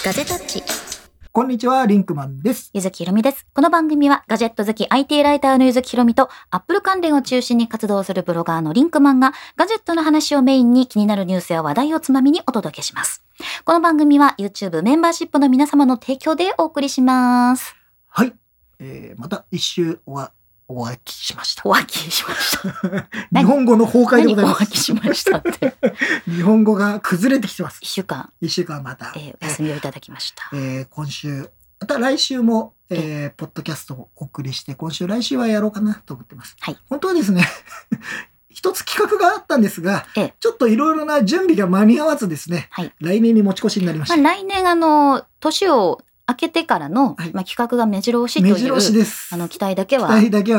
ガジェタッチ。 こんにちは、リンクマンです。 ゆずきひろみです。この番組はガジェット好き IT ライターのゆずきひろみとアップル関連を中心に活動するブロガーのリンクマンがガジェットの話をメインに気になるニュースや話題をつまみにお届けします。この番組は YouTube メンバーシップの皆様の提供でお送りします。 はい。また一周お飽きしました。 お飽きしました。 日本語の崩壊でございます。 何お飽きしましたって。 日本語が崩れてきてます。 一週間また、 お休みをいただきました。 今週、また来週も、ポッドキャストをお送りして、今週来週はやろうかなと思ってます。 はい。 本当はですね、一つ企画があったんですが、ちょっといろいろな準備が間に合わずですね、 はい、 来年に持ち越しになりました。 来年年を明けてからの、企画が目白押しという目白押しです。 期待値だけは、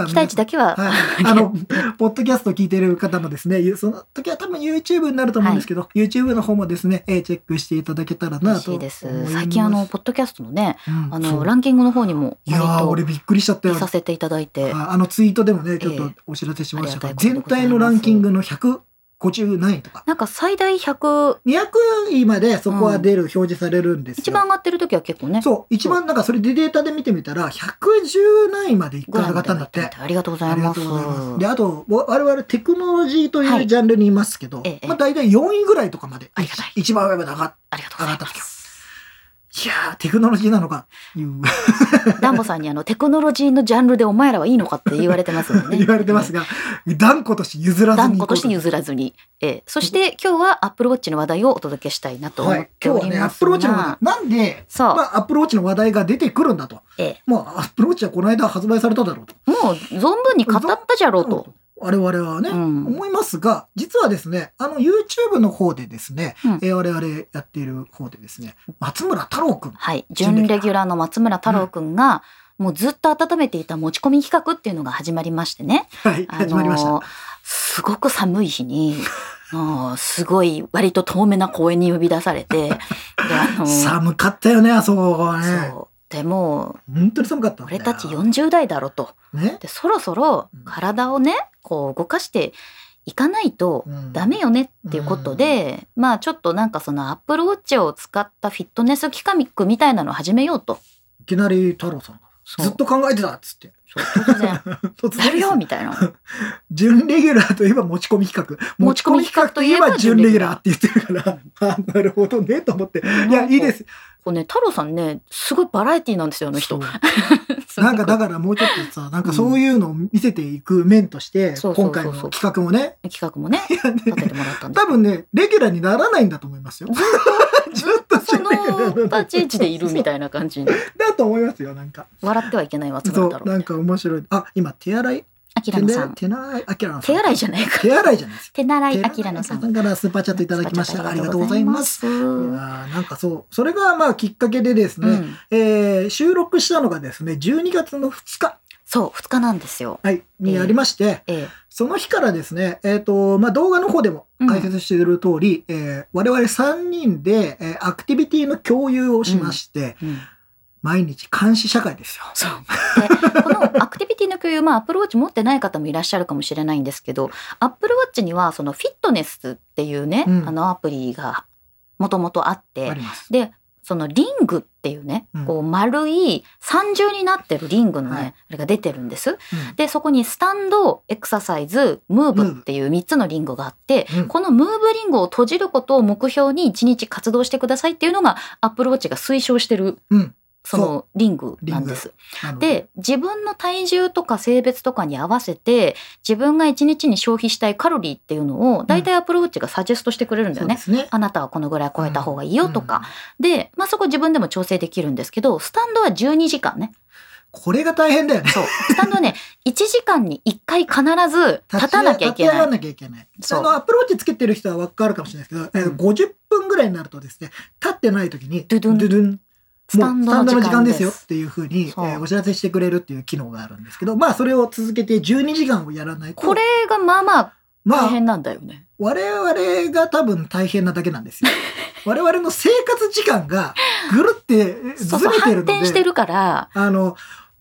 ポッドキャスト聞いてる方もですね、その時は多分 YouTube になると思うんですけど、YouTube の方もですね、チェックしていただけたらなと思います。 最近ポッドキャストのね、ランキングの方にも俺びっくりしちゃったよ。 させていただいて、 ツイートでもね、ちょっとお知らせしましたが、全体のランキングの150何位とか。 なんか最大200 位までそこは出る、表示されるんですよ。 一番上がってる時は結構ね。 そう、一番なんかそれでデータで見てみたら、110何位まで一回上がったんだって。 ありがとうございます。 で、あと、我々テクノロジーというジャンルにいますけど、大体4位ぐらいとかまで、一番上まで上がった時は。いやー、テクノロジーなのかダンボさんにテクノロジーのジャンルでお前らはいいのかって言われてますよね。 言われてますが、断固として譲らずに。 そして今日は Apple Watch の話題をお届けしたいなと思っておりますが、 今日はね、Apple Watch の話題。なんで、Apple Watch の話題が出てくるんだと。もう Apple Watch はこの間発売されただろうと。 もう存分に語ったじゃろうと。 我々はね、思いますが、実はですね、YouTube の方でですね、我々やっている方でですね、松村太郎くん。 はい。準レギュラーの松村太郎くんが、もうずっと温めていた持ち込み企画っていうのが始まりましてね。 はい、始まりました。 すごく寒い日に、すごい割と遠めな公園に呼び出されて、 寒かったよね、あそこはね。 そう。でも本当に寒かった。 俺たち40代だろと。でそろそろ体をね、こう動かしていかないとダメよねっていうことで、ちょっとなんかそのアップルウォッチを使ったフィットネス企画みたいなのを始めようと。 いきなり太郎さんがずっと考えてたっつって。 突然やるよみたいな。 準レギュラーといえば持ち込み企画。持ち込み企画といえば準レギュラーって言ってるから、なるほどねと思って。いや、いいです。 これね、太郎さんね、すごいバラエティなんですよ、あの人。 なんかだからもうちょっとさ、なんかそういうのを見せていく面として、今回の企画もね。 立ててもらったんです。 多分ね、レギュラーにならないんだと思いますよ。 ずっとその立ち位置でいるみたいな感じに。 だと思いますよ、なんか。 笑ってはいけない松村太郎。 なんか面白い。今、手洗い。 手洗いじゃないか。 手洗いじゃないです。 手洗いあきらのさんからスーパーチャットいただきました。ありがとうございます。なんかそう、それがきっかけでですね、収録したのがですね、12月の2日。 そう、2日なんですよ。 はい、にありまして、その日からですね、動画の方でも解説している通り、我々3人で、アクティビティの共有をしまして、毎日監視社会ですよ。 そう。で、このアクティビティの共有、Apple Watch 持ってない方もいらっしゃるかもしれないんですけど、Apple Watch にはそのフィットネスっていうね、アプリがもともとあって、で、そのリングっていうね、こう丸い三重になってるリングのね、あれが出てるんです。で、そこにスタンド、エクササイズ、ムーブっていう3つのリングがあって、このムーブリングを閉じることを目標に1日活動してくださいっていうのが Apple Watch が推奨してる。そのリングなんです。で、自分の体重とか性別とかに合わせて、自分が1日に消費したいカロリーっていうのを、だいたい Apple Watch がサジェストしてくれるんだよね。あなたはこのぐらい超えた方がいいよとか。で、そこ自分でも調整できるんですけど、スタンドは12時間ね。 これが大変だよね。 そう。スタンドはね、1時間に1回必ず立たなきゃいけない。 立ち上がらなきゃいけない。アプローチつけてる人は分かるかもしれないですけど、50分ぐらいになるとですね、立ってない時に、ドゥドゥン。スタンドの時間ですよっていうふうにお知らせしてくれるっていう機能があるんですけど、それを続けて12時間をやらないと。 これが大変なんだよね。 我々が多分大変なだけなんですよ。我々の生活時間がぐるってずれてるので。 反転してるから。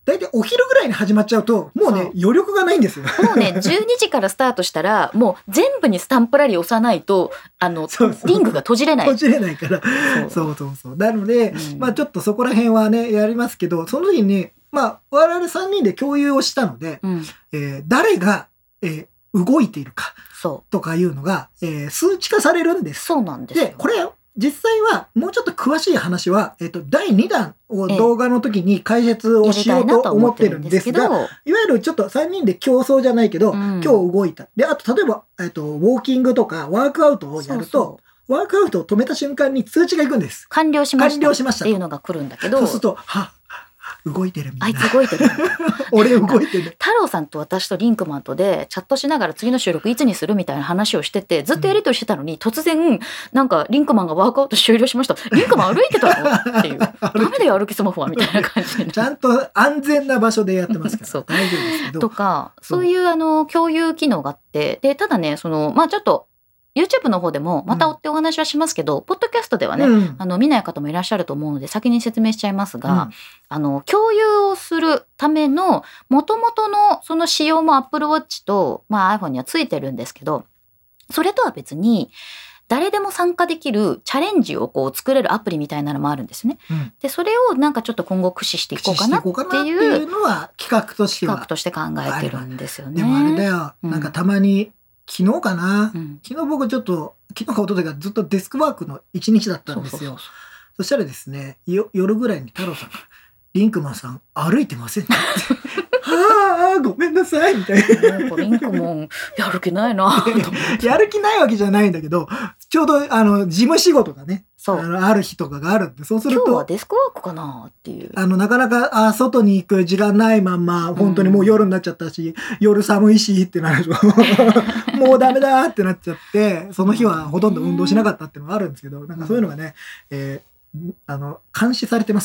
大体お昼ぐらいに始まっちゃうと、もうね、余力がないんですよ。 もうね、12時からスタートしたら、もう全部にスタンプラリー押さないと、リングが閉じれない。 閉じれないから。そう。なので、まあちょっとそこら辺はね、やりますけど、その時にね、まあ我々3人で共有をしたので、誰が、動いているかとかいうのが、数値化されるんです。 そうなんですよ。 で、これ実際はもうちょっと詳しい話は、第2弾を動画の時に解説をしようと思ってるんですが、いわゆるちょっと3人で競争じゃないけど、今日動いた。で、あと例えば、ウォーキングとかワークアウトをやると、ワークアウトを止めた瞬間に通知がいくんです。 完了しましたっていうのが来るんだけど、 そうすると、動いてるみたいな。 あいつ動いてる。 俺動いてる。 太郎さんと私とリンクマンとでチャットしながら次の収録いつにするみたいな話をしてて、ずっとやりとりしてたのに、突然なんかリンクマンがワークアウト終了しました。リンクマン歩いてたのっていう。ダメだよ歩きスマホはみたいな感じで。 ちゃんと安全な場所でやってますから。大丈夫ですけど。 とかそういう共有機能があって、でただねまあちょっと。YouTube の方でもまた追ってお話はしますけど、ポッドキャストではね、見ない方もいらっしゃると思うので先に説明しちゃいますが、共有をするための元々のその仕様も Apple Watch と、iPhone にはついてるんですけど、それとは別に誰でも参加できるチャレンジをこう作れるアプリみたいなのもあるんですね。でそれをなんかちょっと今後駆使していこうかなっていうのは企画として考えてるんですよね。 でもあれだよ、なんかたまに昨日かな、昨日僕ちょっと昨日か一昨日がずっとデスクワークの一日だったんですよ。そしたらですね、夜ぐらいに太郎さんがリンクマンさん歩いてませんねはあごめんなさいみたいな。 リンクマンやる気ないな。 やる気ないわけじゃないんだけど、ちょうど事務仕事がね、ある日とかがあるんで、そうすると今日はデスクワークかなっていう、 なかなか外に行く時間ないまんま本当にもう夜になっちゃったし、夜寒いしってなるともうダメだってなっちゃって、その日はほとんど運動しなかったっていうのがあるんですけど、なんかそういうのがね、監視されてます。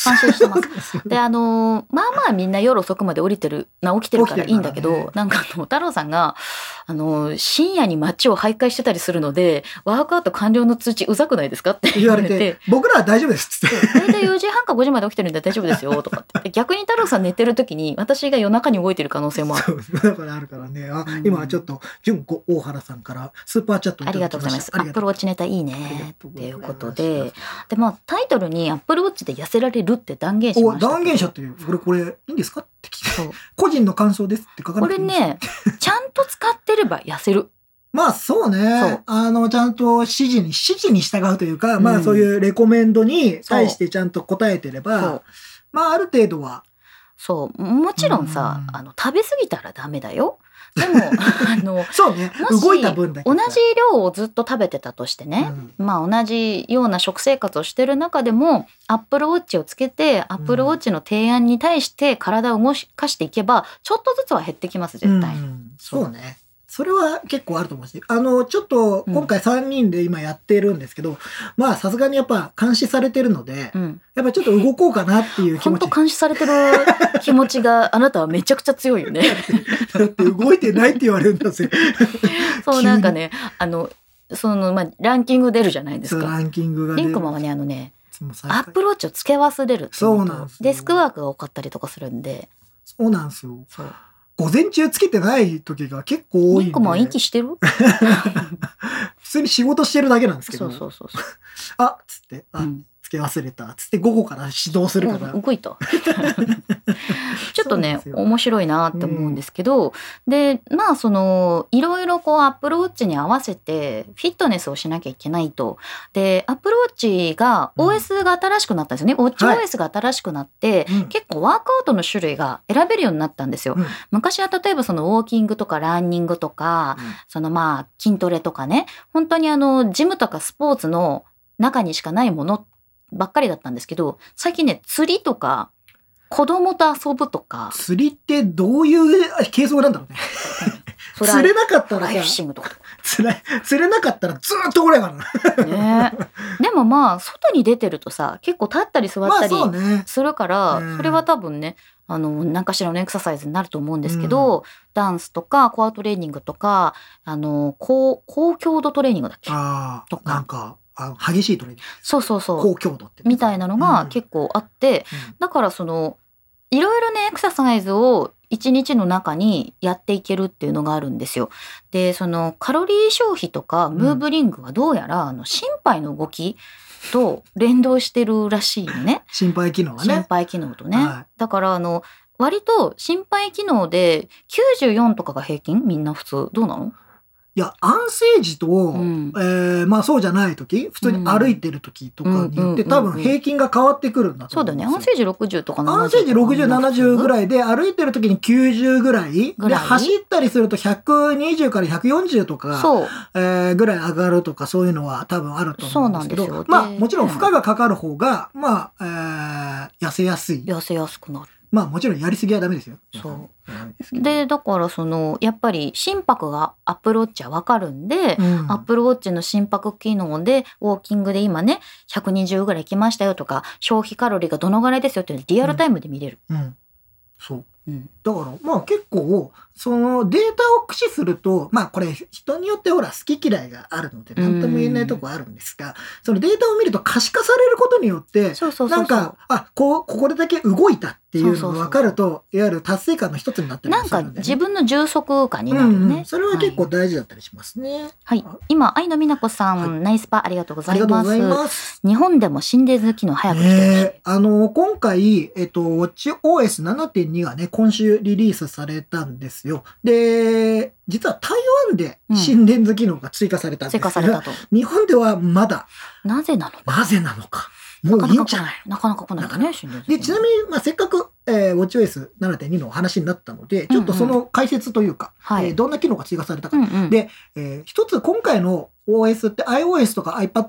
監視してます。でまあみんな夜遅くまで起きてるからいいんだけど、ね、なんか太郎さんが深夜に街を徘徊してたりするので、ワークアウト完了の通知うざくないですかって言われて、 僕らは大丈夫ですって大体4時半か5時まで起きてるんで大丈夫ですよとかって逆に太郎さん寝てる時に私が夜中に動いてる可能性もある。 だからあるからね。今はちょっと純子大原さんからスーパーチャットありがとうございます。アップルウォッチネタいいねっていうことで、タイトルにアップルウォッチで痩せられるって断言しました。 断言者っていう、これいいんですかって聞いて、個人の感想ですって書かなくていいんですか。 これねちゃんと使ってれば痩せる。 まあそうね。ちゃんと指示に従うというか、まあそういうレコメンドに対してちゃんと答えてれば、まあある程度は。 もちろんさ、食べ過ぎたらダメだよ。でもそうね、動いた分だけ同じ量をずっと食べてたとしてね、まあ同じような食生活をしてる中でもアップルウォッチをつけてアップルウォッチの提案に対して体を動かしていけばちょっとずつは減ってきます絶対。 そうね。それは結構あると思うし、ちょっと今回3人で今やってるんですけど、まあさすがにやっぱ監視されてるので、やっぱちょっと動こうかなっていう気持ち。 本当監視されてる気持ちがあなたはめちゃくちゃ強いよね。 だって動いてないって言われるんだぜ。 そうなんかね、ランキング出るじゃないですか。 ランキングが出る。 リンクマンはねアップルウォッチをつけ忘れるっていうのと、 そうなんですよ。 デスクワークが多かったりとかするんで。 そうなんですよ。午前中つけてない時が結構多いんで。 リンクマン息してる？ 普通に仕事してるだけなんですけど。 そう。 あっつって、つけ忘れたっつって午後から指導するから。 動いた。ちょっとね面白いなって思うんですけど、でまあいろいろこうアップルウォッチに合わせてフィットネスをしなきゃいけないと。でアップルウォッチが OS が新しくなったんですよね。ウォッチ OS が新しくなって、結構ワークアウトの種類が選べるようになったんですよ。昔は例えばウォーキングとかランニングとか、筋トレとかね、本当にジムとかスポーツの中にしかないものばっかりだったんですけど、最近ね釣りとか子供と遊ぶとか。 釣りってどういう形相なんだろうね。釣れなかったらさ、 フィッシングとか釣れなかったらずっとこれやからね。でも外に出てるとさ結構立ったり座ったりするから、それは多分ね何かしらのエクササイズになると思うんですけど、ダンスとかコアトレーニングとか高強度トレーニングだっけとか、 なんか激しいトレーニング。 そう高強度ってみたいなのが結構あって、だからいろいろねエクササイズを1日の中にやっていけるっていうのがあるんですよ。でそのカロリー消費とかムーブリングはどうやら、心肺の動きと連動してるらしいのね。 心肺機能はね。 心肺機能とね、だから割と心肺機能で94とかが平均、みんな普通どうなの？ いや、安静時と、まあそうじゃない時、普通に歩いてる時とかによって、多分平均が変わってくるんだと思うんですよ。 そうだね。安静時60とか70とか。 安静時60、70ぐらいで、歩いてる時に90ぐらい。で、走ったりすると120から140とか、ぐらい上がるとか、そういうのは多分あると思うんですけど、そうなんですよ。まあもちろん負荷がかかる方が、まあ、痩せやすい。 痩せやすくなる。 まあもちろんやりすぎはダメですよ。 そうでだからやっぱり心拍がアップルウォッチは分かるんで、アップルウォッチの心拍機能でウォーキングで今ね120ぐらい行きましたよとか、消費カロリーがどのぐらいですよっていうのをリアルタイムで見れる。 そう。だからまあ結構そのデータを駆使すると、まあこれ人によってほら好き嫌いがあるので何とも言えないとこあるんですが、そのデータを見ると可視化されることによってなんかここでだけ動いたっていうのが分かると、いわゆる達成感の一つになってるんですよね。 なんか自分の充足感になるよね。 それは結構大事だったりしますね。 はい。今愛の美奈子さん、ナイスパありがとうございます。ありがとうございます。日本でも心電図機能早く来てほしい。 今回WatchOS7.2 がね今週リリースされたんですよ。で、実は台湾で心電図機能が追加されたんですが、日本ではまだ。 なぜなのか。 なぜなのか。もういいんじゃない？ なかなか来ないね。 で、ちなみに、せっかく、WatchOS7.2 の話になったので、ちょっとその解説というか、どんな機能が追加されたか。で、一つ今回の OS って iOS とか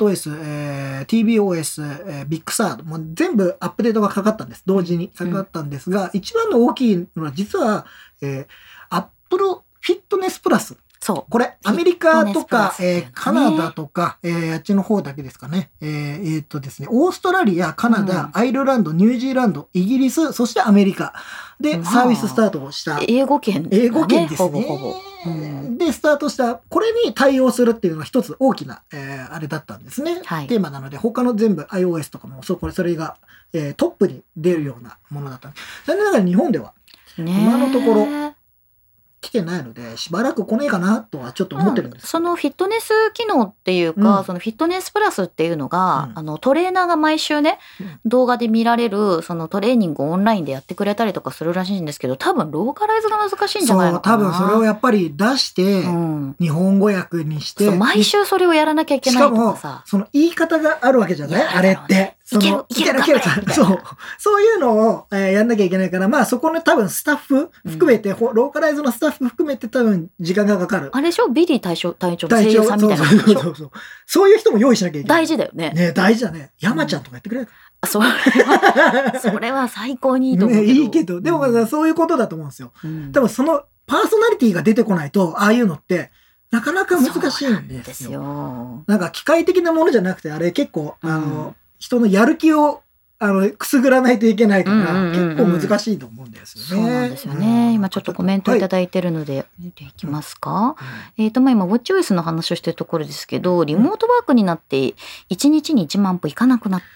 iPadOS、tvOS、Big Sur もう全部アップデートがかかったんです。同時にかかったんですが、一番の大きいのは実は、Apple Fitness Plus。これ、アメリカとか、カナダとか、あっちの方だけですかね。ですね、オーストラリア、カナダ、アイルランド、ニュージーランド、イギリス、そしてアメリカでサービススタートをした。 英語圏ですね。で、スタートした、これに対応するっていうのが一つ大きな、あれだったんですね。テーマなので、他の全部 iOS とかも、それが、トップに出るようなものだった。残念ながら日本では、今のところ、来てないのでしばらく来ねえかなとはちょっと思ってるんです、 そのフィットネス機能っていうか、そのフィットネスプラスっていうのが、トレーナーが毎週ね、動画で見られるそのトレーニングをオンラインでやってくれたりとかするらしいんですけど、多分ローカライズが難しいんじゃないのかな。 多分それをやっぱり出して、日本語訳にして、 毎週それをやらなきゃいけないとかさ。 しかもその言い方があるわけじゃない、あれって。いけるそういうのを、やんなきゃいけないから、まあそこの多分スタッフ含めて、ローカライズのスタッフ含めて多分時間がかかる。 あれでしょ、ビリー隊長の声優さんみたいな。 そういう人も用意しなきゃいけない。 大事だよね。 ね、大事だね。山ちゃんとかやってくれるか。 それは最高にいいと思うけど。 いいけど、でもそういうことだと思うんですよ。多分そのパーソナリティが出てこないと、ああいうのって、なかなか難しいんですよ。なんか機械的なものじゃなくて、あれ結構、人のやる気をくすぐらないといけないから、結構難しいと思うんですよね。 そうなんですよね。今ちょっとコメントいただいてるので見ていきますか。今WatchOS の話をしているところですけど、リモートワークになって1日に1万歩いかなくなった。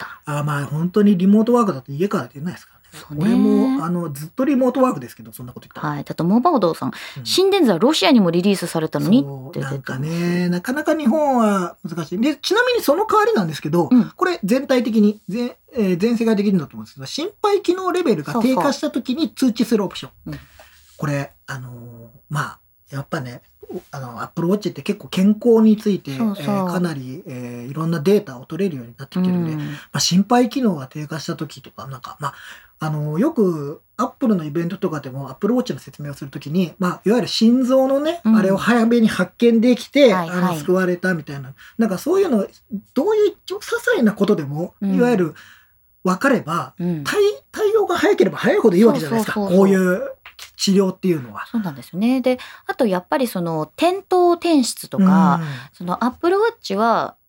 まあ本当にリモートワークだと家から出ないですからね。俺もずっとリモートワークですけど、そんなこと言ったら。 はい。あとモバオドさん、心電図はロシアにもリリースされたのにってなんかね、なかなか日本は難しい。で、ちなみにその代わりなんですけど、これ全体的に全世界的にだと思うんですけど、心肺機能レベルが低下した時に通知するオプション。これまあやっぱね、アップルウォッチって結構健康についてかなりいろんなデータを取れるようになってきてるんで、心肺機能が低下した時とか、なんかよくアップルのイベントとかでもアップルウォッチの説明をするときに、いわゆる心臓のね、あれを早めに発見できて、救われたみたいな、なんかそういうの、どういう些細なことでも、いわゆる分かれば、対応が早ければ早いほどいいわけじゃないですか、こういう治療っていうのは。 そうなんですよね。で、あとやっぱりその転倒転出とか、そのアップルウォッチは、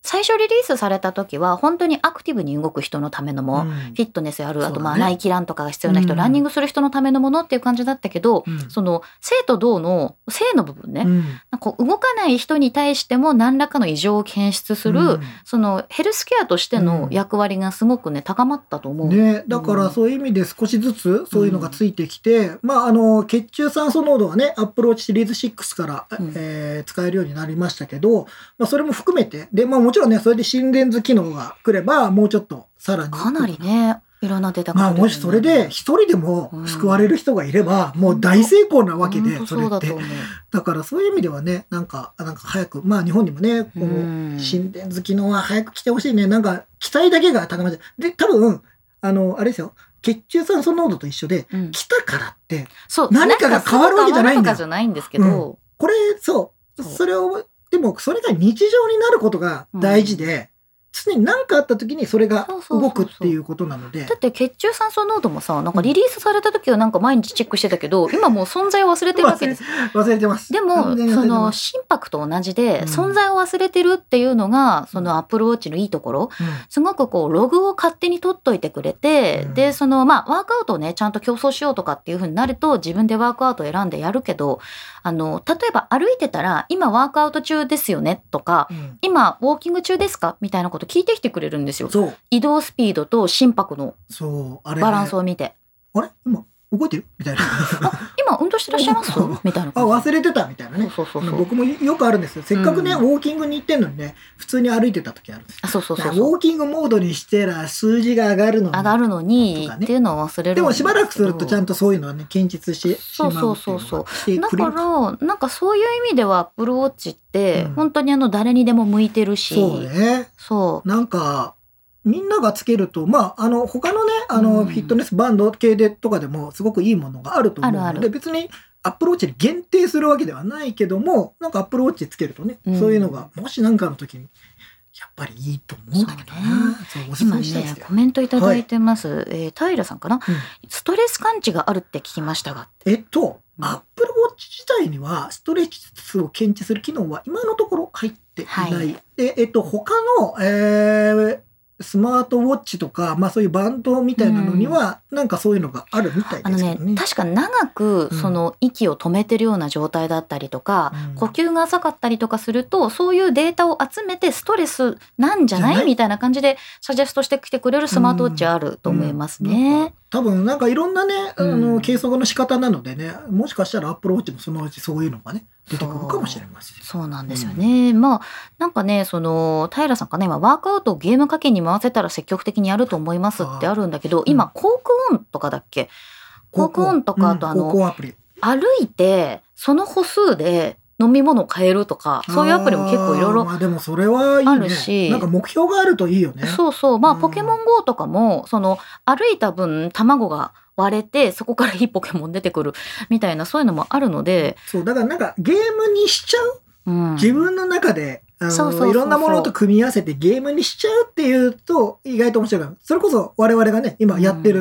最初リリースされた時は本当にアクティブに動く人のためのも、フィットネスやる、あと内気ランとかが必要な人、ランニングする人のためのものっていう感じだったけど、その静と動の静の部分ね、なんか動かない人に対しても何らかの異常を検出する、そのヘルスケアとしての役割がすごくね高まったと思う。 ね、だからそういう意味で少しずつそういうのがついてきて、血中酸素濃度はね、アップルウォッチシリーズ6から、使えるようになりましたけど、それも含めて、で、もちろんね、それで心電図機能が来れば、もうちょっとさらに。 かなりね、いろんなデータが、 もしそれで一人でも救われる人がいれば、もう大成功なわけで、それって。だからそういう意味ではね、なんか早く、日本にもね、この心電図機能は早く来てほしいね。なんか、期待だけが高まって。で、多分、あれですよ。血中酸素濃度と一緒で、来たからって、何かが変わるわけじゃないんだよ。 じゃないんですけど、 これ、それを、でもそれが日常になることが大事で、常に何かあった時にそれが動くっていうことなので。 だって血中酸素濃度もさ、なんかリリースされた時はなんか毎日チェックしてたけど、今もう存在を忘れてるわけです。 忘れてます。 でもその心拍と同じで存在を忘れてるっていうのがそのアップルウォッチのいいところ、すごくこうログを勝手に取っといてくれて、でそのワークアウトをねちゃんと競争しようとかっていう風になると自分でワークアウトを選んでやるけど、例えば歩いてたら今ワークアウト中ですよねとか、今ウォーキング中ですかみたいなこと聞いてきてくれるんですよ。移動スピードと心拍のバランスを見て、 あれ今動いてるみたいな今運動してらっしゃいますみたいな忘れてたみたいなね。僕もよくあるんですよ。せっかくね、ウォーキングに行ってんのにね、普通に歩いてた時あるんですよ。ウォーキングモードにしてら数字が上がるのにっていうのを忘れる。 でもしばらくするとちゃんとそういうのはね検出してしまうっていうのが。 だからなんかそういう意味ではアップルウォッチって本当に誰にでも向いてるし、 そうね。なんかみんながつけると、他のね、フィットネスバンド系でとかでもすごくいいものがあると思うので、別にアップルウォッチに限定するわけではないけども、なんかアップルウォッチつけるとね、そういうのが、もし何かの時に、やっぱりいいと思うんだけどな。 今ね、コメントいただいてます。平さんかな、ストレス感知があるって聞きましたが。 アップルウォッチ自体にはストレスを検知する機能は今のところ入っていない。で、他の、スマートウォッチとか、そういうバンドみたいなのには、なんかそういうのがあるみたいですけどね。 確か長くその息を止めてるような状態だったりとか、呼吸が浅かったりとかすると、そういうデータを集めてストレスなんじゃないみたいな感じでサジェストしてきてくれるスマートウォッチあると思いますね。 多分なんかいろんなね、計測の仕方なのでね、もしかしたらアップルウォッチもそのうちそういうのがね、出てくるかもしれません。 そうなんですよね。なんかね、平さんかね、今ワークアウトをゲーム課金に回せたら積極的にやると思いますってあるんだけど、今コークオンとかだっけ？コークオンとか、あと歩いてその歩数で飲み物を買えるとか、そういうアプリも結構いろいろでもそれはいいね。あるし、なんか目標があるといいよね。 ポケモン GO とかも歩いた分卵が割れてそこからいいポケモン出てくるみたいな、そういうのもあるので、 だからなんかゲームにしちゃう、自分の中でいろんなものと組み合わせてゲームにしちゃうっていうと意外と面白いから、それこそ我々がね今やってる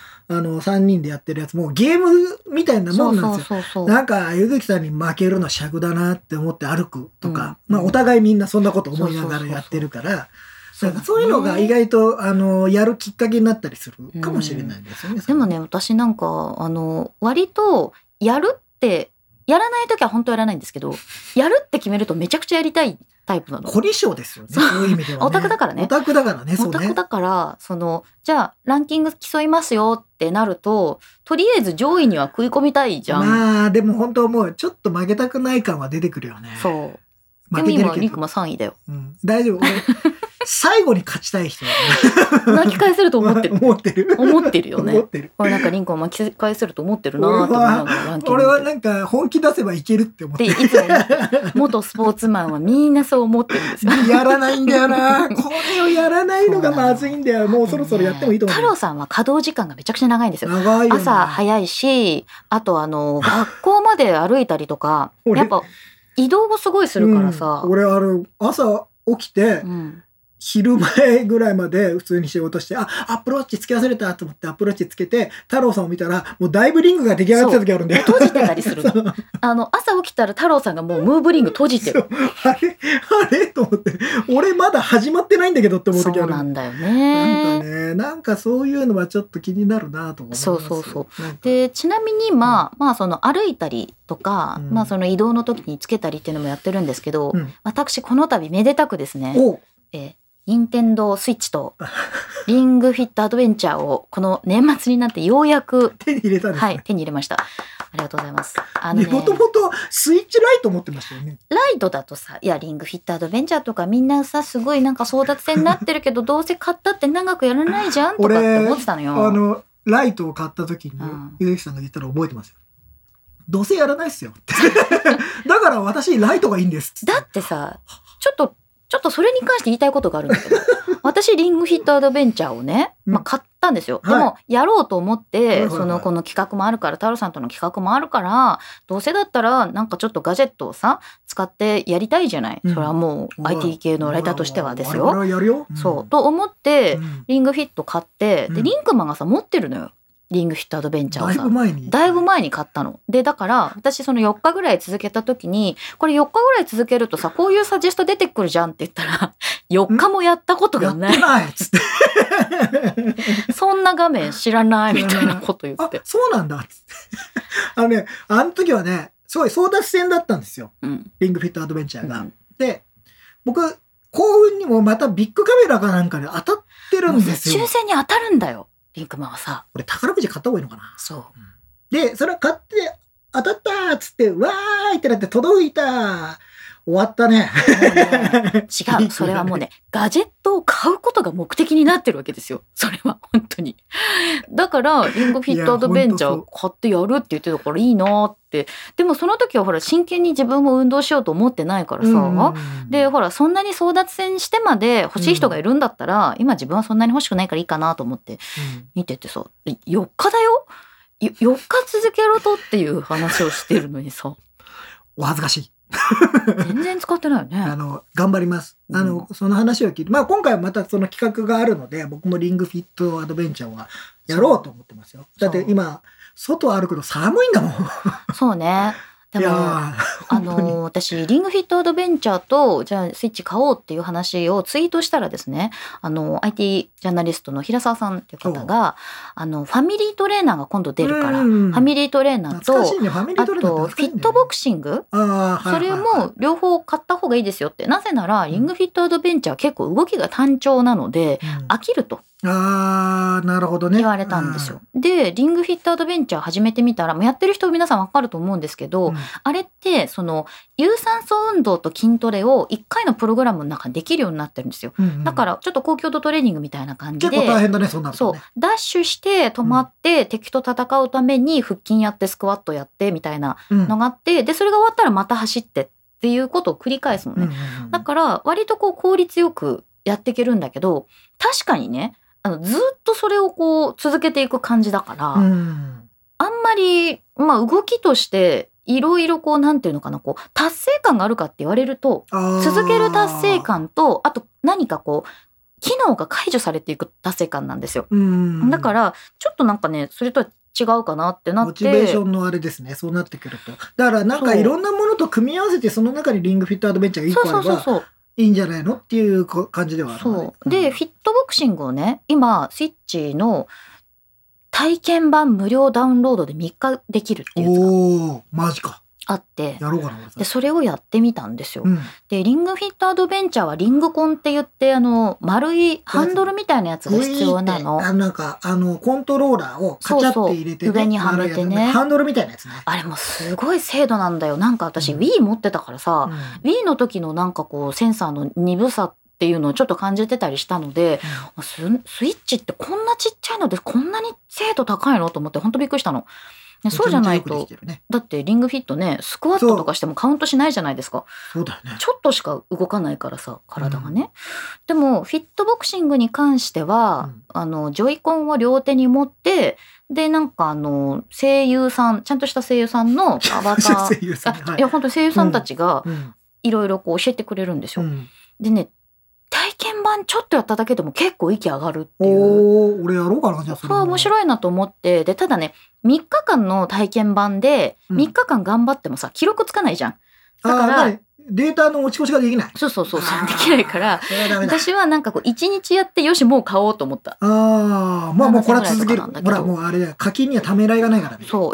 3人でやってるやつもゲームみたいなもんなんですよ。なんかゆずきさんに負けるの尺だなって思って歩くとか、お互いみんなそんなこと思いながらやってるから、そういうのが意外とやるきっかけになったりするかもしれないですよね。 でもね、私なんか割とやるってやらないときは本当やらないんですけど、やるって決めるとめちゃくちゃやりたいタイプなの。 凝り性ですよね。そういう意味ではね。 オタクだからね。 オタクだからね。 オタクだからじゃあランキング競いますよってなると、とりあえず上位には食い込みたいじゃん。 でも本当もうちょっと負けたくない感は出てくるよね。 そう。でも今リクマ3位だよ。 大丈夫。最後に勝ちたい人巻き返せると思ってる。思ってるよね。 思ってる。 これなんかリンクを巻き返せると思ってるなと思いながらランキング。 俺はなんか本気出せばいけるって思ってる。 いつも元スポーツマンはみんなそう思ってるんですよ。 やらないんだよな。これをやらないのがまずいんだよ。もうそろそろやってもいいと思う。 太郎さんは稼働時間がめちゃくちゃ長いんですよ。 長いよね。 朝早いし、あと学校まで歩いたりとか、やっぱ移動をすごいするからさ。 俺朝起きて、 昼前ぐらいまで普通に仕事して、アップルウォッチつけ忘れたと思ってアップルウォッチつけて、太郎さんを見たら、もうだいぶリングが出来上がってた時あるんだよ。 閉じてたりするの。朝起きたら太郎さんがもうムーブリング閉じてる。 あれと思って、俺まだ始まってないんだけどって思う時ある。 そうなんだよね。 なんかそういうのはちょっと気になるなと思います。 そう。で、ちなみにその歩いたりとか、その移動の時につけたりっていうのもやってるんですけど、私この度めでたくですね、任天堂スイッチとリングフィットアドベンチャーをこの年末になってようやく手に入れたんですね。 はい、手に入れました。ありがとうございます。 もともとスイッチライト持ってましたよね。 ライトだとさ、いやリングフィットアドベンチャーとかみんなさすごいなんか争奪戦になってるけどどうせ買ったって長くやらないじゃんとかって思ってたのよ。 ライトを買った時にゆずきさんが言ったら覚えてますよ。どうせやらないっすよ。だから私ライトがいいんです。 だってさ、ちょっとそれに関して言いたいことがあるんだけど、私リングフィットアドベンチャーをね、買ったんですよ。でもやろうと思って、この企画もあるから、太郎さんとの企画もあるから、どうせだったらなんかちょっとガジェットをさ使ってやりたいじゃない。それはもう IT 系のライターとしてはですよ。そうと思ってリングフィット買って、でリンクマンがさ持ってるのよ。リングフィットアドベンチャーをさだいぶ前に買ったので、だから私その4日ぐらい続けた時に、これ4日ぐらい続けるとさこういうサジェスト出てくるじゃんって言ったら、4日もやったことがない、 っつってそんな画面知らないみたいなこと言って、 そうなんだっつってあの時はねすごい争奪戦だったんですよ、リングフィットアドベンチャーが、で僕幸運にもまたビッグカメラかなんかで当たってるんですよ。 抽選に当たるんだよリンクマンはさ。 これ宝くじ買った方がいいのかな。 そう、 でそれ買って当たったーっつってわーいってなって届いた。終わったね。 違う、それはもうねガジェットを買うことが目的になってるわけですよ。それは本当に。だからリングフィットアドベンチャー買ってやるって言ってたからいいなって。でもその時はほら真剣に自分も運動しようと思ってないからさ、でほらそんなに争奪戦してまで欲しい人がいるんだったら、今自分はそんなに欲しくないからいいかなと思って見ててさ、4日だよ、4日続けろとっていう話をしてるのにさお恥ずかしい。 全然使ってないよね。 頑張ります。その話を聞いて、今回はまたその企画があるので、僕もリングフィットアドベンチャーはやろうと思ってますよ。だって今外歩くの寒いんだもん。 そうね。でも私リングフィットアドベンチャーとじゃあスイッチ買おうっていう話をツイートしたらですね、IT ジャーナリストの平沢さんっていう方がファミリートレーナーが今度出るから、ファミリートレーナーと、あとフィットボクシング、それも両方買った方がいいですよって。なぜならリングフィットアドベンチャー結構動きが単調なので飽きると。 なるほどね。 言われたんですよ。でリングフィットアドベンチャー始めてみたら、もうやってる人皆さんわかると思うんですけど、あれってその有酸素運動と筋トレを1回のプログラムの中にできるようになってるんですよ、だからちょっと高強度トレーニングみたいな感じで、 結構大変だね。そんなのね。 そうダッシュして止まって、敵と戦うために腹筋やってスクワットやってみたいなのがあって、でそれが終わったらまた走ってっていうことを繰り返すのね、だから割とこう効率よくやっていけるんだけど、確かにねずっとそれをこう続けていく感じだから、あんまり動きとしていろいろこうなんていうのかな、こう達成感があるかって言われると、続ける達成感と、あと何かこう機能が解除されていく達成感なんですよ。だからちょっとなんかねそれとは違うかなってなって、 モチベーションのあれですね。そうなってくると、だからなんかいろんなものと組み合わせて、その中にリングフィットアドベンチャーが1個あればいいんじゃないのっていう感じではある、ね。 そうで、フィットボクシングをね今スイッチの体験版無料ダウンロードで3日できるっていうやつがマジかあって、 やろうかな。 でそれをやってみたんですよ、でリングフィットアドベンチャーはリングコンって言って、丸いハンドルみたいなやつが必要なの。 なんかコントローラーをカチャって入れて、 上にはめてね、 ハンドルみたいなやつね。あれもすごい精度なんだよ。なんか私、Wii 持ってたからさ、Wii の時のなんかこうセンサーの鈍さっていうのをちょっと感じてたりしたので、スイッチってこんなちっちゃいのでこんなに精度高いのと思って本当びっくりしたの。そうじゃないと、だってリングフィットねスクワットとかしてもカウントしないじゃないですか。 そうだよね。 ちょっとしか動かないからさ体がね、でもフィットボクシングに関しては、ジョイコンを両手に持って、でなんか声優さん、ちゃんとした声優さんのアバターいや本当声優さんたちがいろいろこう教えてくれるんですよ、でね体験版ちょっとやっただけでも結構息上がるっていう。 俺やろうかな、じゃあそれは面白いなと思って。で、ただね、3日間の体験版で、3日間頑張ってもさ、記録つかないじゃん。だから、 データの持ち越しができない。 そう、できないから、私はなんかこう、1日やって、よし、もう買おうと思った。 まあこれは続ける。ほら、もうあれだよ、課金にはためらいがないからね。 そう。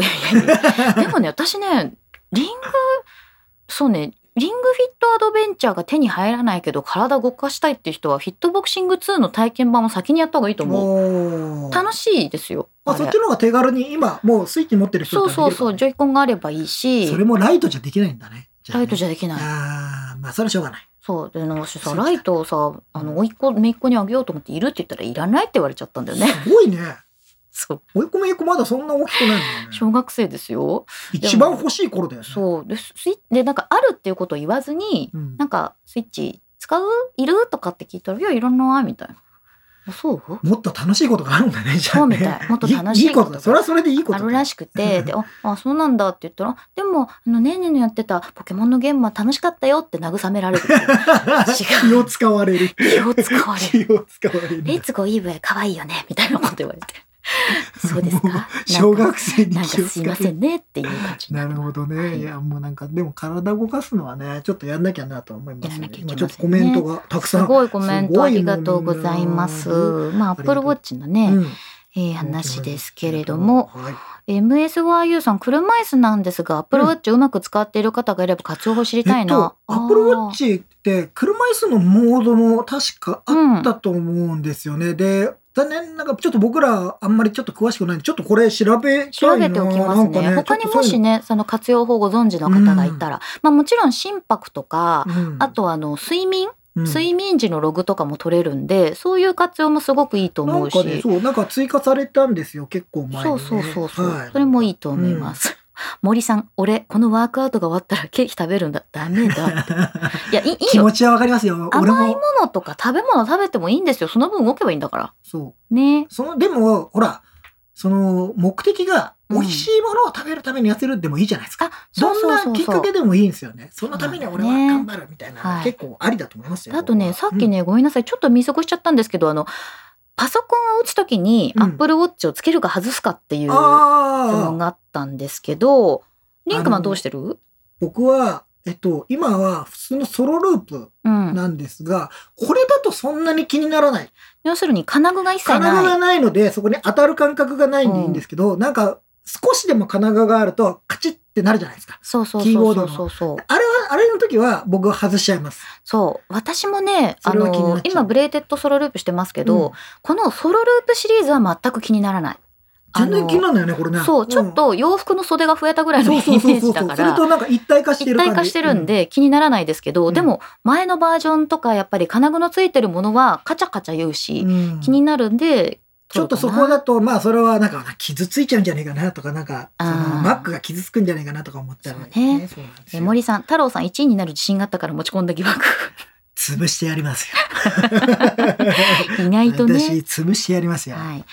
でもね、私ね、リングフィットアドベンチャーが手に入らないけど体動かしたいっていう人はフィットボクシング2の体験版を先にやった方がいいと思う。楽しいですよ。 そっちの方が手軽に今もうスイッチ持ってる人だったらできるからね。 ジョイコンがあればいいし。 それもライトじゃできないんだね。 ライトじゃできない。 まあそれはしょうがない。 そうで私さライトをさ甥っ子姪っ子にあげようと思っているって言ったらいらないって言われちゃったんだよね。 すごいね。 そう。 甥っ子姪っ子まだそんな大きくないのね。 小学生ですよ。 一番欲しい頃だよね。 そうでなんかあるっていうことを言わずに、なんかスイッチ使ういるとかって聞いたらいやいらないみたいな。そうもっと楽しいことがあるんだね、じゃあね。 そうみたい。もっと楽しいことがそれはそれでいいことあるらしくて、で、そうなんだって言ったら、でも、ねえねえのやってたポケモンのゲームは楽しかったよって慰められる。 気を使われる。 気を使われる。 レッツゴーイーブへ可愛いよねみたいなこと言われて。そうですか。 小学生になんかすいませんねっていう感じ。 なるほどね。いやもうなんかでも体動かすのはねちょっとやんなきゃなと思います。 今ちょっとコメントがたくさん。 すごいコメントありがとうございます。まあアップルウォッチのね、話ですけれども。MSYU さん、車椅子なんですが、アップルウォッチをうまく使っている方がいれば活用を知りたいな。 アップルウォッチって車椅子のモードも確かあったと思うんですよね。で、残念なんかちょっと僕らあんまりちょっと詳しくないんで、ちょっとこれ調べておきますね。 他にもしね、その活用法をご存知の方がいたら、まあもちろん心拍とか、あと睡眠時のログとかも取れるんで、そういう活用もすごくいいと思うし。 なんか追加されたんですよ、結構前に、ね。 そう。それもいいと思います。森さん、俺、このワークアウトが終わったらケーキ食べるんだ。ダメだって。いや、いいよ。 気持ちはわかりますよ。 甘いものとか食べ物食べてもいいんですよ。その分動けばいいんだから。 そう。 ね。 でも、ほら、目的が、美味しいものを食べるために痩せるでもいいじゃないですか。そんなきっかけでもいいんですよね。そのために俺は頑張るみたいな、結構ありだと思いますよ。 あとね、さっきね、ごめんなさい。ちょっと見過ごしちゃったんですけど、パソコンを打つときに、アップルウォッチをつけるか外すかっていう質問があったんですけど、リンクマンどうしてる？ 僕は、今は普通のソロループなんですが、これだとそんなに気にならない。 要するに金具が一切ない。 金具がないので、そこに当たる感覚がないんでいいんですけど、なんか少しでも金具があるとカチッってなるじゃないですか。 そう。 キーボードの。あれの時は僕は外しちゃいます。 そう。私もね、今ブレーテッドソロループしてますけど、このソロループシリーズは全く気にならない。 全然気にならないよね、これね。 そう、ちょっと洋服の袖が増えたぐらいのイメージだから。 それとなんか一体化してる感じ。 一体化してるんで気にならないですけど、でも前のバージョンとかやっぱり金具のついてるものはカチャカチャ言うし、気になるんで、 ちょっとそこだと、まあそれはなんか傷ついちゃうんじゃないかなとか、なんか、マックが傷つくんじゃないかなとか思ったらね。 森さん、太郎さん1位になる自信があったから持ち込んだ疑惑。 潰してやりますよ。 意外とね。 私、潰してやりますよ。 はい。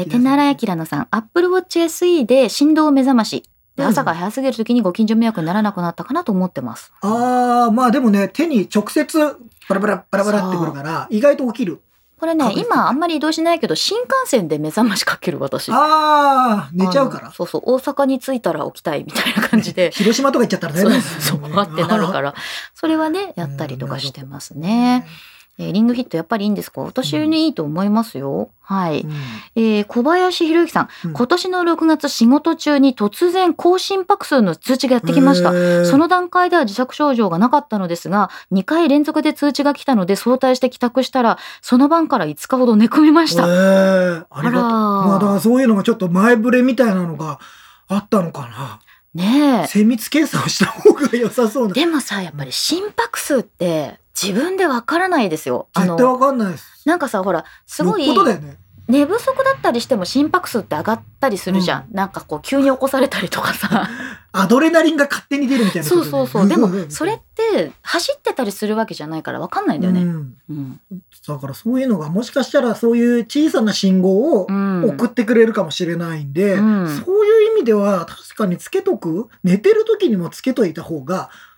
手習いあきらのさん、Apple Watch SE で振動目覚まし。朝が早すぎる時にご近所迷惑にならなくなったかなと思ってます。 まあでもね、手に直接バラバラってくるから、意外と起きる。 これね、今あんまり移動しないけど、新幹線で目覚ましかける私。 寝ちゃうから。 そう、大阪に着いたら起きたいみたいな感じで。 広島とか行っちゃったらね。 そう、ってなるから。それはね、やったりとかしてますね。リングフィットやっぱりいいんですか？私にいいと思いますよ。はい。小林博之さん、今年の6月仕事中に突然高心拍数の通知がやってきました。その段階では自作症状がなかったのですが、2回連続で通知が来たので早退して帰宅したら、その晩から5日ほど寝込みました。 ありがとう。まあだからそういうのがちょっと前触れみたいなのがあったのかな。 ねえ。 精密検査をした方が良さそうな。 でもさ、やっぱり心拍数って自分でわからないですよ。 絶対わかんないです。 なんかさ、ほら、すごい。 よっぽどだよね。 寝不足だったりしても心拍数って上がったりするじゃん。なんかこう急に起こされたりとかさ。 アドレナリンが勝手に出るみたいなこと、ね。 そう。でもそれって走ってたりするわけじゃないから分かんないんだよね。 だからそういうのがもしかしたらそういう小さな信号を送ってくれるかもしれないんで、そういう意味では確かにつけとく、寝てる時にもつけといた方が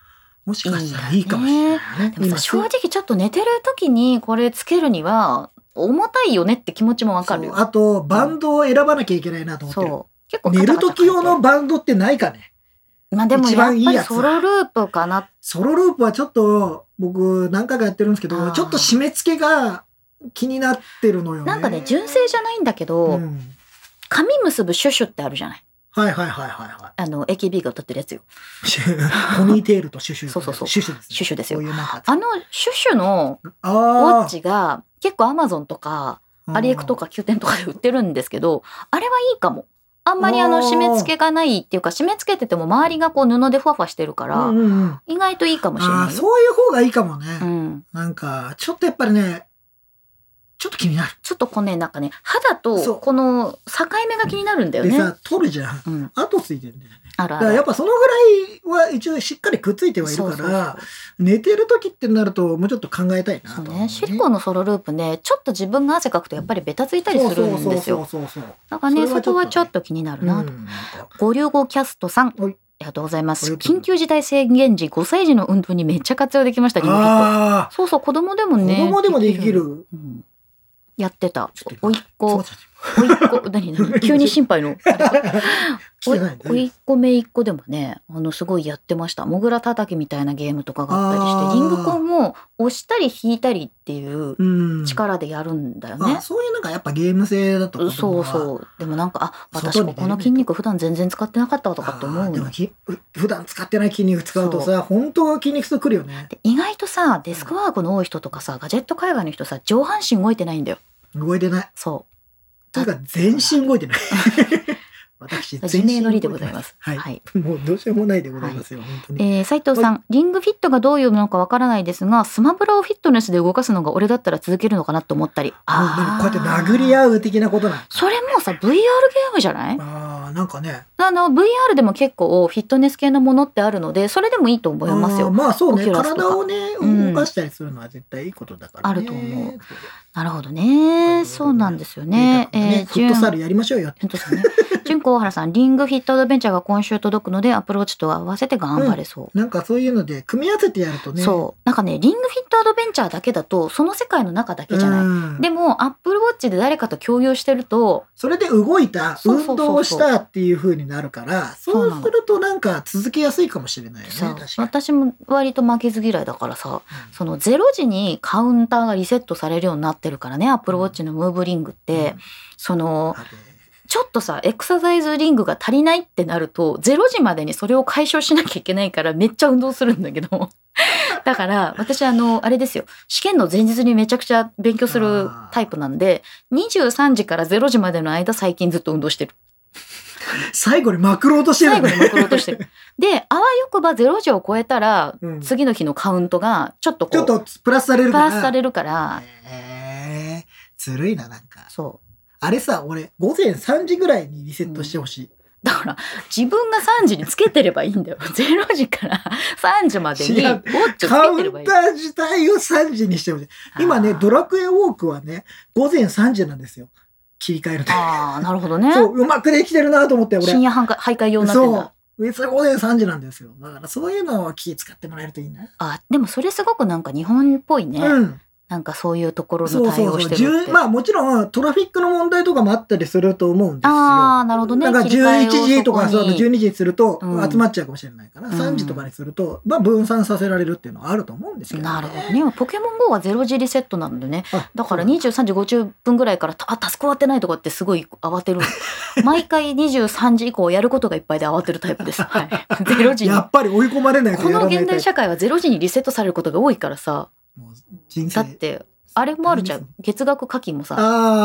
もしかしたらいいかもしれないね。 でもさ、正直ちょっと寝てる時にこれつけるには重たいよねって気持ちもわかるよ。 あとバンドを選ばなきゃいけないなと思ってる。 そう結構寝る時用のバンドってないかね。 まあでもやっぱりソロループかな。 ソロループはちょっと僕何回かやってるんですけど、ちょっと締め付けが気になってるのよね。 なんかね、純正じゃないんだけど、髪結ぶシュシュってあるじゃない。 はいはいはいはいはい。 AKB が歌ってるやつよ。 ポニーテールとシュシュ。 そうそうそう。 シュシュです、ね。 シュシュですよ。 シュシュのウォッチが結構 Amazon とかアリエクとかQ店とかで売ってるんですけど、あれはいいかも。あんまり締め付けがないっていうか、締め付けてても周りがこう布でふわふわしてるから、意外といいかもしれないよ。 そういう方がいいかもね。なんか、ちょっとやっぱりね、ちょっと気になる。 ちょっとこうね、なんかね、肌とこの境目が気になるんだよね。 でさ、取るじゃん。跡ついてるんだよね。 あるある。 だからやっぱそのぐらいは一応しっかりくっついてはいるから、寝てる時ってなるともうちょっと考えたいなと。 そうね、シリコンのソロループね、ちょっと自分が汗かくとやっぱりベタついたりするんですよ。だからね、そこはちょっと気になるなと。ご流語キャストさん。ありがとうございます。緊急事態宣言時5歳児の運動にめっちゃ活用できました。リングフィット。そうそう、子供でもね。 子供でもできる。 やってた。おいっ子、何急に心配の。おいっ子めいっ子でもね、すごいやってました。モグラ叩きみたいなゲームとかがあったりして、リングコンを押したり引いたりっていう力でやるんだよね。 そういうなんかやっぱゲーム性だと。 そうそう。でもなんか、私この筋肉普段全然使ってなかったとかって思う。 でも普段使ってない筋肉使うとさ、本当は筋肉痛くるよね。 意外とさ、デスクワークの多い人とかさ、ガジェット海外の人さ、上半身動いてないんだよ。 動いてない。 そう。 というか全身動いてない。私全身のりでございます。 はい。もうどうしようもないでございますよ。本当に。 斉藤さん、リングフィットがどういうのかわからないですが、スマブラをフィットネスで動かすのが俺だったら続けるのかなと思ったり。 こうやって殴り合う的なことなんだ。 それもさ、VR ゲームじゃない？ なんかね。 VR でも結構フィットネス系のものってあるので、それでもいいと思いますよ。 まあそうね。体をね、動かしたりするのは絶対いいことだからね。 あると思う。なるほどね。そうなんですよね。 フットサルやりましょうよ。 純子大原さん、リングフィットアドベンチャーが今週届くので、アプローチと合わせて頑張れそう。 なんかそういうので、組み合わせてやるとね。 そう。なんかね、リングフィットアドベンチャーだけだと、その世界の中だけじゃない。でも、アップルウォッチで誰かと共有してると、 それで動いた、運動したっていう風になるから、そうするとなんか続けやすいかもしれないよね。 私も割と負けず嫌いだからさ、その0時にカウンターがリセットされるようになってるからね、アップルウォッチのムーブリングって、ちょっとさ、エクササイズリングが足りないってなると、0時までにそれを解消しなきゃいけないからめっちゃ運動するんだけど。だから、私あれですよ。試験の前日にめちゃくちゃ勉強するタイプなんで、23時から0時までの間最近ずっと運動してる。 最後にまくろうとしてる、 最後にまくろうとしてる。で、あわよくば0時を超えたら、次の日のカウントがちょっとこう。 ちょっとプラスされるから。 プラスされるから。 ずるいな、なんか。 そう。 あれさ、俺、午前3時ぐらいにリセットしてほしい。 だから、自分が3時につけてればいいんだよ。0時から3時までにウォッチをつけてればいい。 カウンター自体を3時にしてほしい。今ね、ドラクエウォークはね、午前3時なんですよ。切り替えると。 なるほどね。 そう、うまくできてるなと思って、俺。 深夜徘徊用になってんだ。 そう。それ午前3時なんですよ。だからそういうのを気使ってもらえるといいな。 でもそれすごくなんか日本っぽいね。なんかそういうところの対応してるって。 まあもちろんトラフィックの問題とかもあったりすると思うんですよ。 なるほどね。 なんか11時とか12時にすると集まっちゃうかもしれないから、3時とかにすると、まあ分散させられるっていうのはあると思うんですけどね。 なるほどね。ポケモン GO は0時リセットなのでね。だから23時50分ぐらいから、タスク終わってないとかってすごい慌てる。毎回23時以降やることがいっぱいで慌てるタイプです。はい。0時に。 やっぱり追い込まれないとやらない。 この現代社会は0時にリセットされることが多いからさ。だって、あれもあるじゃん。月額課金もさ。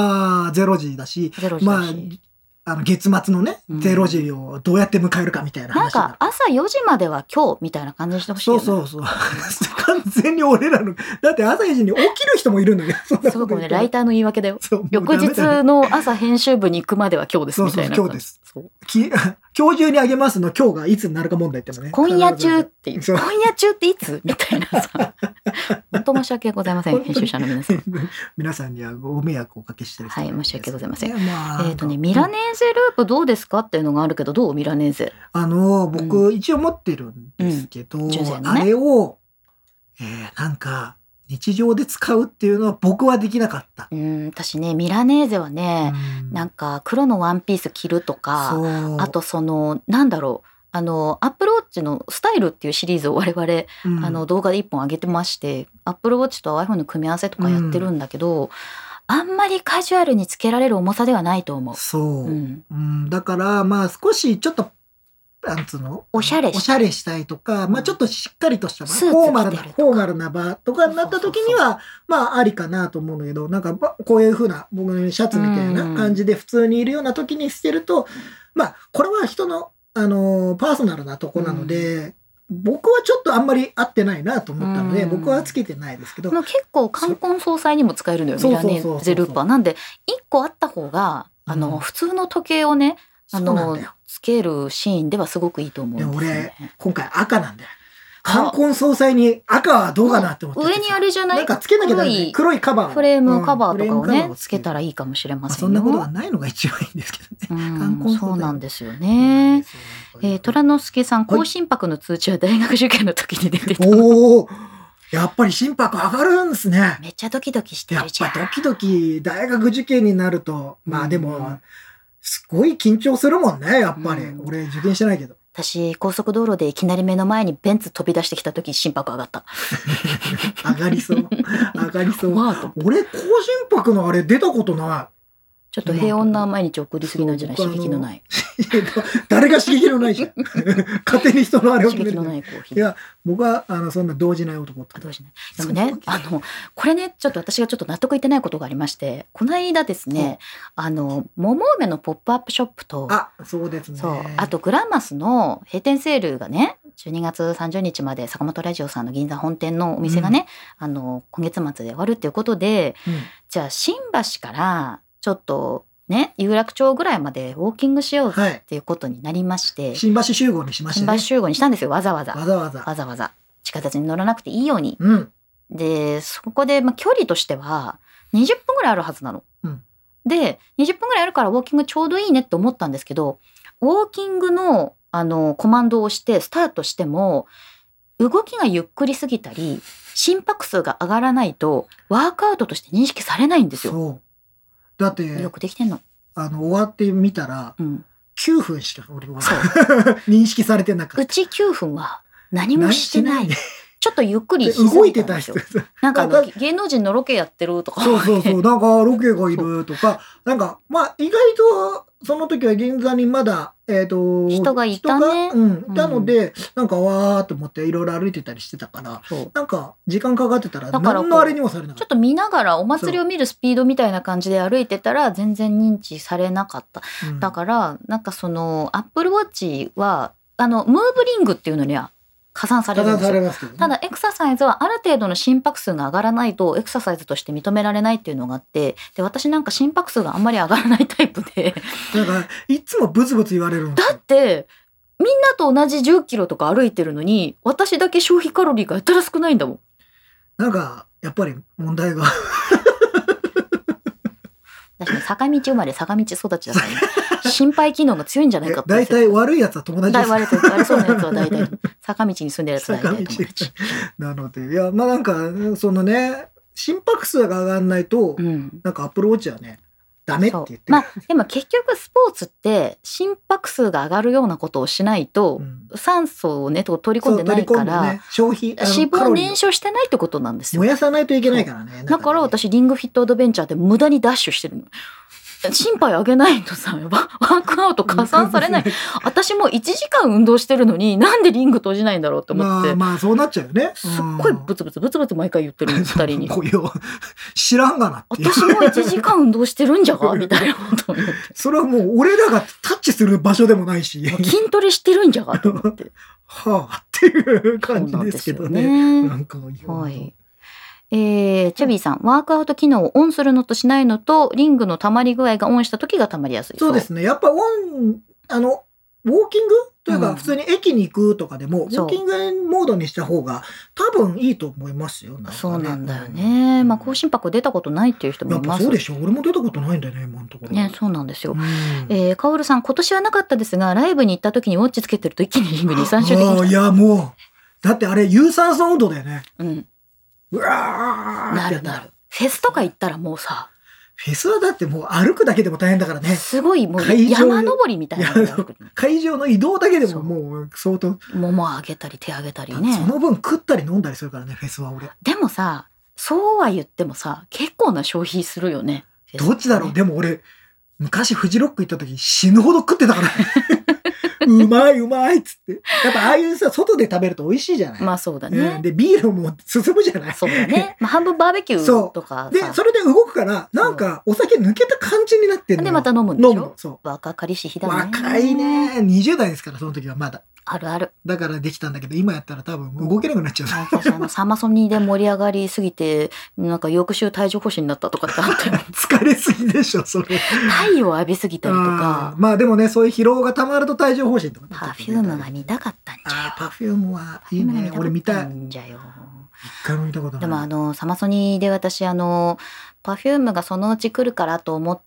0時だし。まあ、月末のね、0時をどうやって迎えるかみたいな話。 なんか、朝4時までは今日みたいな感じにしてほしいよね。 そう。完全に俺らの、だって朝4時に起きる人もいるんだけど。 すごくね、ライターの言い訳だよ。翌日の朝編集部に行くまでは今日ですみたいな。 今日です。 そう今日中にあげますの今日がいつになるか問題ってもね。 今夜中っていう。今夜中っていつみたいなさ。本当申し訳ございません。編集者の皆さん。 皆さんにはご迷惑をおかけしてる。 はい、申し訳ございません。ミラネーゼループどうですかっていうのがあるけど、どうミラネーゼ。 僕、一応持ってるんですけど、あれを、なんか、日常で使うっていうのは僕はできなかった。 私ね、ミラネーゼはね、なんか黒のワンピース着るとか、あとなんだろう、アップルウォッチのスタイルっていうシリーズを我々、動画で1本上げてまして、アップルウォッチと iPhone の組み合わせとかやってるんだけど、あんまりカジュアルにつけられる重さではないと思う。 そう。だから、まあ少しちょっと、なんつうのおしゃれしたいとか、まあちょっとしっかりとしたフォーマルな場とかになった時には、まあありかなと思うんだけど、なんかこういう風な僕のシャツみたいな感じで普通にいるような時にしてると、まあこれは人の、パーソナルなとこなので、僕はちょっとあんまり合ってないなと思ったので、僕はつけてないですけど。 結構冠婚葬祭にも使えるのよ、ミラネーゼループは。なんで、1個あった方が、普通の時計をね、つけるシーンではすごくいいと思うんですよね。 俺、今回赤なんだよ。冠婚葬祭に赤はどうかなって思って。 上にあれじゃない？ なんかつけなきゃダメ。黒いカバー。 フレームカバーとかをね、つけたらいいかもしれませんよ。 そんなことがないのが一番いいんですけどね。 そうなんですよね。虎之助さん、高心拍の通知は大学受験の時に出てた。 おー、やっぱり心拍上がるんですね。 めっちゃドキドキしてるじゃん。 やっぱドキドキ、大学受験になると、まあでも、すごい緊張するもんね、やっぱり。俺受験してないけど。 私、高速道路でいきなり目の前にベンツ飛び出してきた時、心拍上がった。 上がりそう。上がりそう。俺、高心拍のあれ出たことない。 ちょっと平穏な毎日送りすぎなんじゃない？刺激のない。 誰が刺激のないじゃん。勝手に人のあれを決める。刺激のないコーヒー。 いや、僕はそんな動じない男って。 動じない。でもね、これね、ちょっと私がちょっと納得いってないことがありまして、この間ですね、桃梅のポップアップショップと、 そうですね。 あとグラマスの閉店セールがね、12月30日まで坂本ラジオさんの銀座本店のお店がね、今月末で終わるっていうことで、じゃあ新橋からちょっとね、有楽町ぐらいまでウォーキングしようっていうことになりまして、 新橋集合にしましたね。 新橋集合にしたんですよ、わざわざ。 わざわざ。 地下鉄に乗らなくていいように。で、そこで、距離としては20分ぐらいあるはずなの。で、20分ぐらいあるからウォーキングちょうどいいねって思ったんですけど、ウォーキングのコマンドをしてスタートしても、動きがゆっくりすぎたり、心拍数が上がらないとワークアウトとして認識されないんですよ。 そう。だってよくできてんの。 終わってみたら、9分しか俺は認識されてなかった。 うち9分は何もしてない。ちょっっとゆっくりし動いてた人なんか芸能人のロケやってるとかそうそうそうなんかロケがいるとかなんかまあ意外とその時は銀座にまだ人がいたねいたのでなんかわーっと思っていろいろ歩いてたりしてたからなんか時間かかってたら何のあれにもされなかった。 ちょっと見ながらお祭りを見るスピードみたいな感じで歩いてたら全然認知されなかった、だからなんかそのアップルウォッチはムーブリングっていうのには加算されるんですよ。ただエクササイズはある程度の心拍数が上がらないとエクササイズとして認められないっていうのがあってで私なんか心拍数があんまり上がらないタイプでだからいつもブツブツ言われるんですよ。 だってみんなと同じ10キロとか歩いてるのに私だけ消費カロリーがやたら少ないんだもん。 なんかやっぱり問題が私ね坂道生まれ坂道育ちだからね心肺機能が強いんじゃないかって。 大体悪いやつは友達です。 悪そうなやつは大体坂道に住んでるやつは大体友達なのでいやまあなんかそのね心拍数が上がらないと、なんかアップルウォッチはねダメって言ってる。 まあでも結局スポーツって心拍数が上がるようなことをしないと、酸素をね取り込んでないから、 消費脂肪を燃焼してないってことなんですよ。 燃やさないといけないからね。 だから私リングフィットアドベンチャーで無駄にダッシュしてるの。心肺上げないとさワークアウト加算されない私も1時間運動してるのになんでリング閉じないんだろうと思ってまあそうなっちゃうよね。 すっごいブツブツ毎回言ってる2人に知らんがなって私も1時間運動してるんじゃがみたいなこと思ってそれはもう俺らがタッチする場所でもないし筋トレしてるんじゃがと思ってはあっていう感じですけどね。なんかはいチャビーさん、ワークアウト機能をオンするのとしないのとリングの溜まり具合がオンした時が溜まりやすい。 そうですねやっぱオンウォーキングというか、普通に駅に行くとかでも、ウォーキングモードにした方が多分いいと思いますよ。 そうなんだよね。まあ、高心拍出たことないっていう人もいます。 そうでしょ。俺も出たことないんだよね、今のところ。 ね、そうなんですよ。カオルさん、今年はなかったですが、ライブに行った時にウォッチつけてると一気にリングに3周できました。 いや、もう、だってあれ、有酸素運動だよね。うわーなる。フェスとか行ったらもうさ、 フェスはだってもう歩くだけでも大変だからね。 すごいもう山登りみたいな。 会場の移動だけでももう相当。 もも上げたり手上げたりね。 その分食ったり飲んだりするからね、フェスは俺。 でもさ、そうは言ってもさ、結構な消費するよね。 どっちだろう。でも俺、昔フジロック行った時死ぬほど食ってたから。うまいうまいっつって。やっぱああいうさ、外で食べると美味しいじゃない。 まあそうだね。 で、ビールも進むじゃない。 そうだね。まあ半分バーベキューとか。 で、それで動くから、なんかお酒抜けた感じになってんの。 で、また飲むんでしょ。 そう。 若かりし日だね。 若いね。20代ですから、その時はまだ。 あるある。 だからできたんだけど、今やったら多分動けなくなっちゃう。 私サマソニーで盛り上がりすぎて、なんか翌週帯状疱疹になったとかってあったよ。 疲れすぎでしょ、それ。 太陽浴びすぎたりとか。 まあでもね、そういう疲労がたまると帯状疱疹とか。 パフュームが見たかったんじゃよ。 パフュームはいいね。俺見たい。一回も見たことない。 でもサマソニーで私パフュームがそのうち来るからと思って、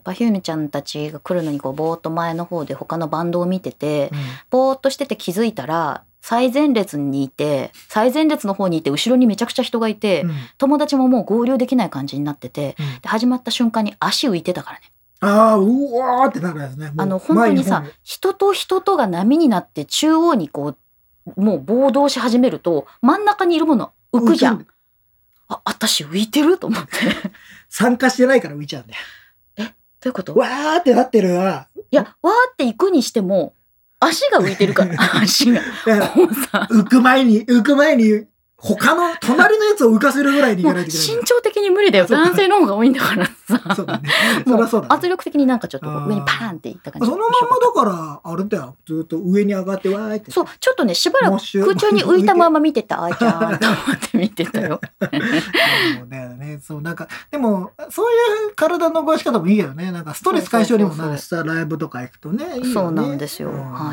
パフュームちゃんたちが来るのにこうぼーっと前の方で他のバンドを見てて、ぼーっとしてて気づいたら、最前列にいて、最前列の方にいて、後ろにめちゃくちゃ人がいて、友達ももう合流できない感じになってて、で始まった瞬間に足浮いてたからね。 うわーってなるやつね。 本当にさ、人と人とが波になって中央にこう、もう暴動し始めると、真ん中にいるもの浮くじゃん。私浮いてると思って。 参加してないから浮いちゃうんだよ。 どういうこと？ わーってなってるわ。 いや、わーって行くにしても、足が浮いてるから、足が。 浮く前に、他の、隣のやつを浮かせるぐらいにいかないといけない。 身長的に無理だよ。男性の方が多いんだからさ。 そうだね。そりゃそうだね。 圧力的になんかちょっと上にパーンっていった感じ。 そのままだから、あれだよ。ずっと上に上がってわーって。 そう、ちょっとね、しばらく空中に浮いたまま見てた、あーちゃんと思って見てたよ。 そうだよね。そう、なんか、でも、そういう体の動かし方もいいよね。なんか、ストレス解消にもなるしさ、ライブとか行くとね。 そうなんですよ。はい。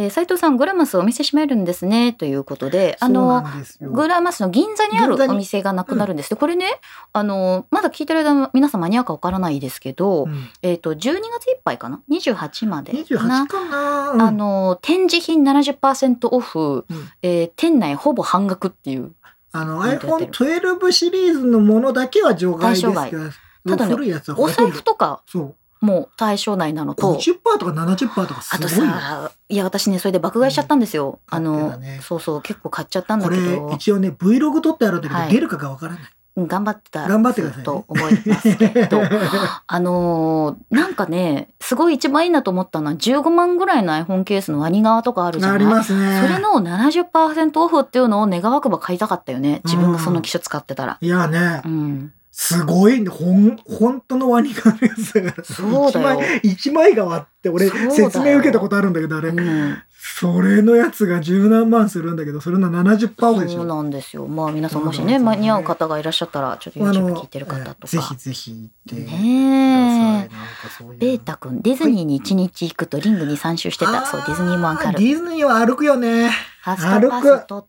斉藤さん、グラマスお店閉めるんですね、ということで、グラマスの銀座にあるお店がなくなるんです。これね、まだ聞いてる間皆さん間に合うかわからないですけど、12月いっぱいかな ?28 までかな。 28かな。 展示品 70% オフ、店内ほぼ半額っていう。 iPhone 12シリーズのものだけは除外ですけど、 ただね、お財布とか、もう対象内なのと 50% とか 70% とかすごい。 あとさ、いや私ねそれで爆買いしちゃったんですよ。そうそう結構買っちゃったんだけど、 これ一応ね Vlog 撮ってあるんだけど、出るかがわからない。 頑張ってたください、 と思いますけどなんかねすごい一番いいなと思ったのは15万ぐらいの iPhone ケースのワニ側とかあるじゃない。 ありますね。 それの 70% オフっていうのを願わくば買いたかったよね。自分がその機種使ってたら。 いやね。すごいね。本当のワニ側のやつだから。 そうだよ。 一枚側って俺説明受けたことあるんだけど、あれ。それのやつが十何万するんだけど、それの 70% オフでしょ。 そうなんですよ。まあ皆さんもしね、間に合う方がいらっしゃったら、ちょっと YouTube 聞いてる方とか。 ぜひぜひ行ってください。 ねえ。ベータ君、ディズニーに1日行くとリングに3周してた。そう、ディズニーもわかる。 ディズニーは歩くよね。 ファストパス取って、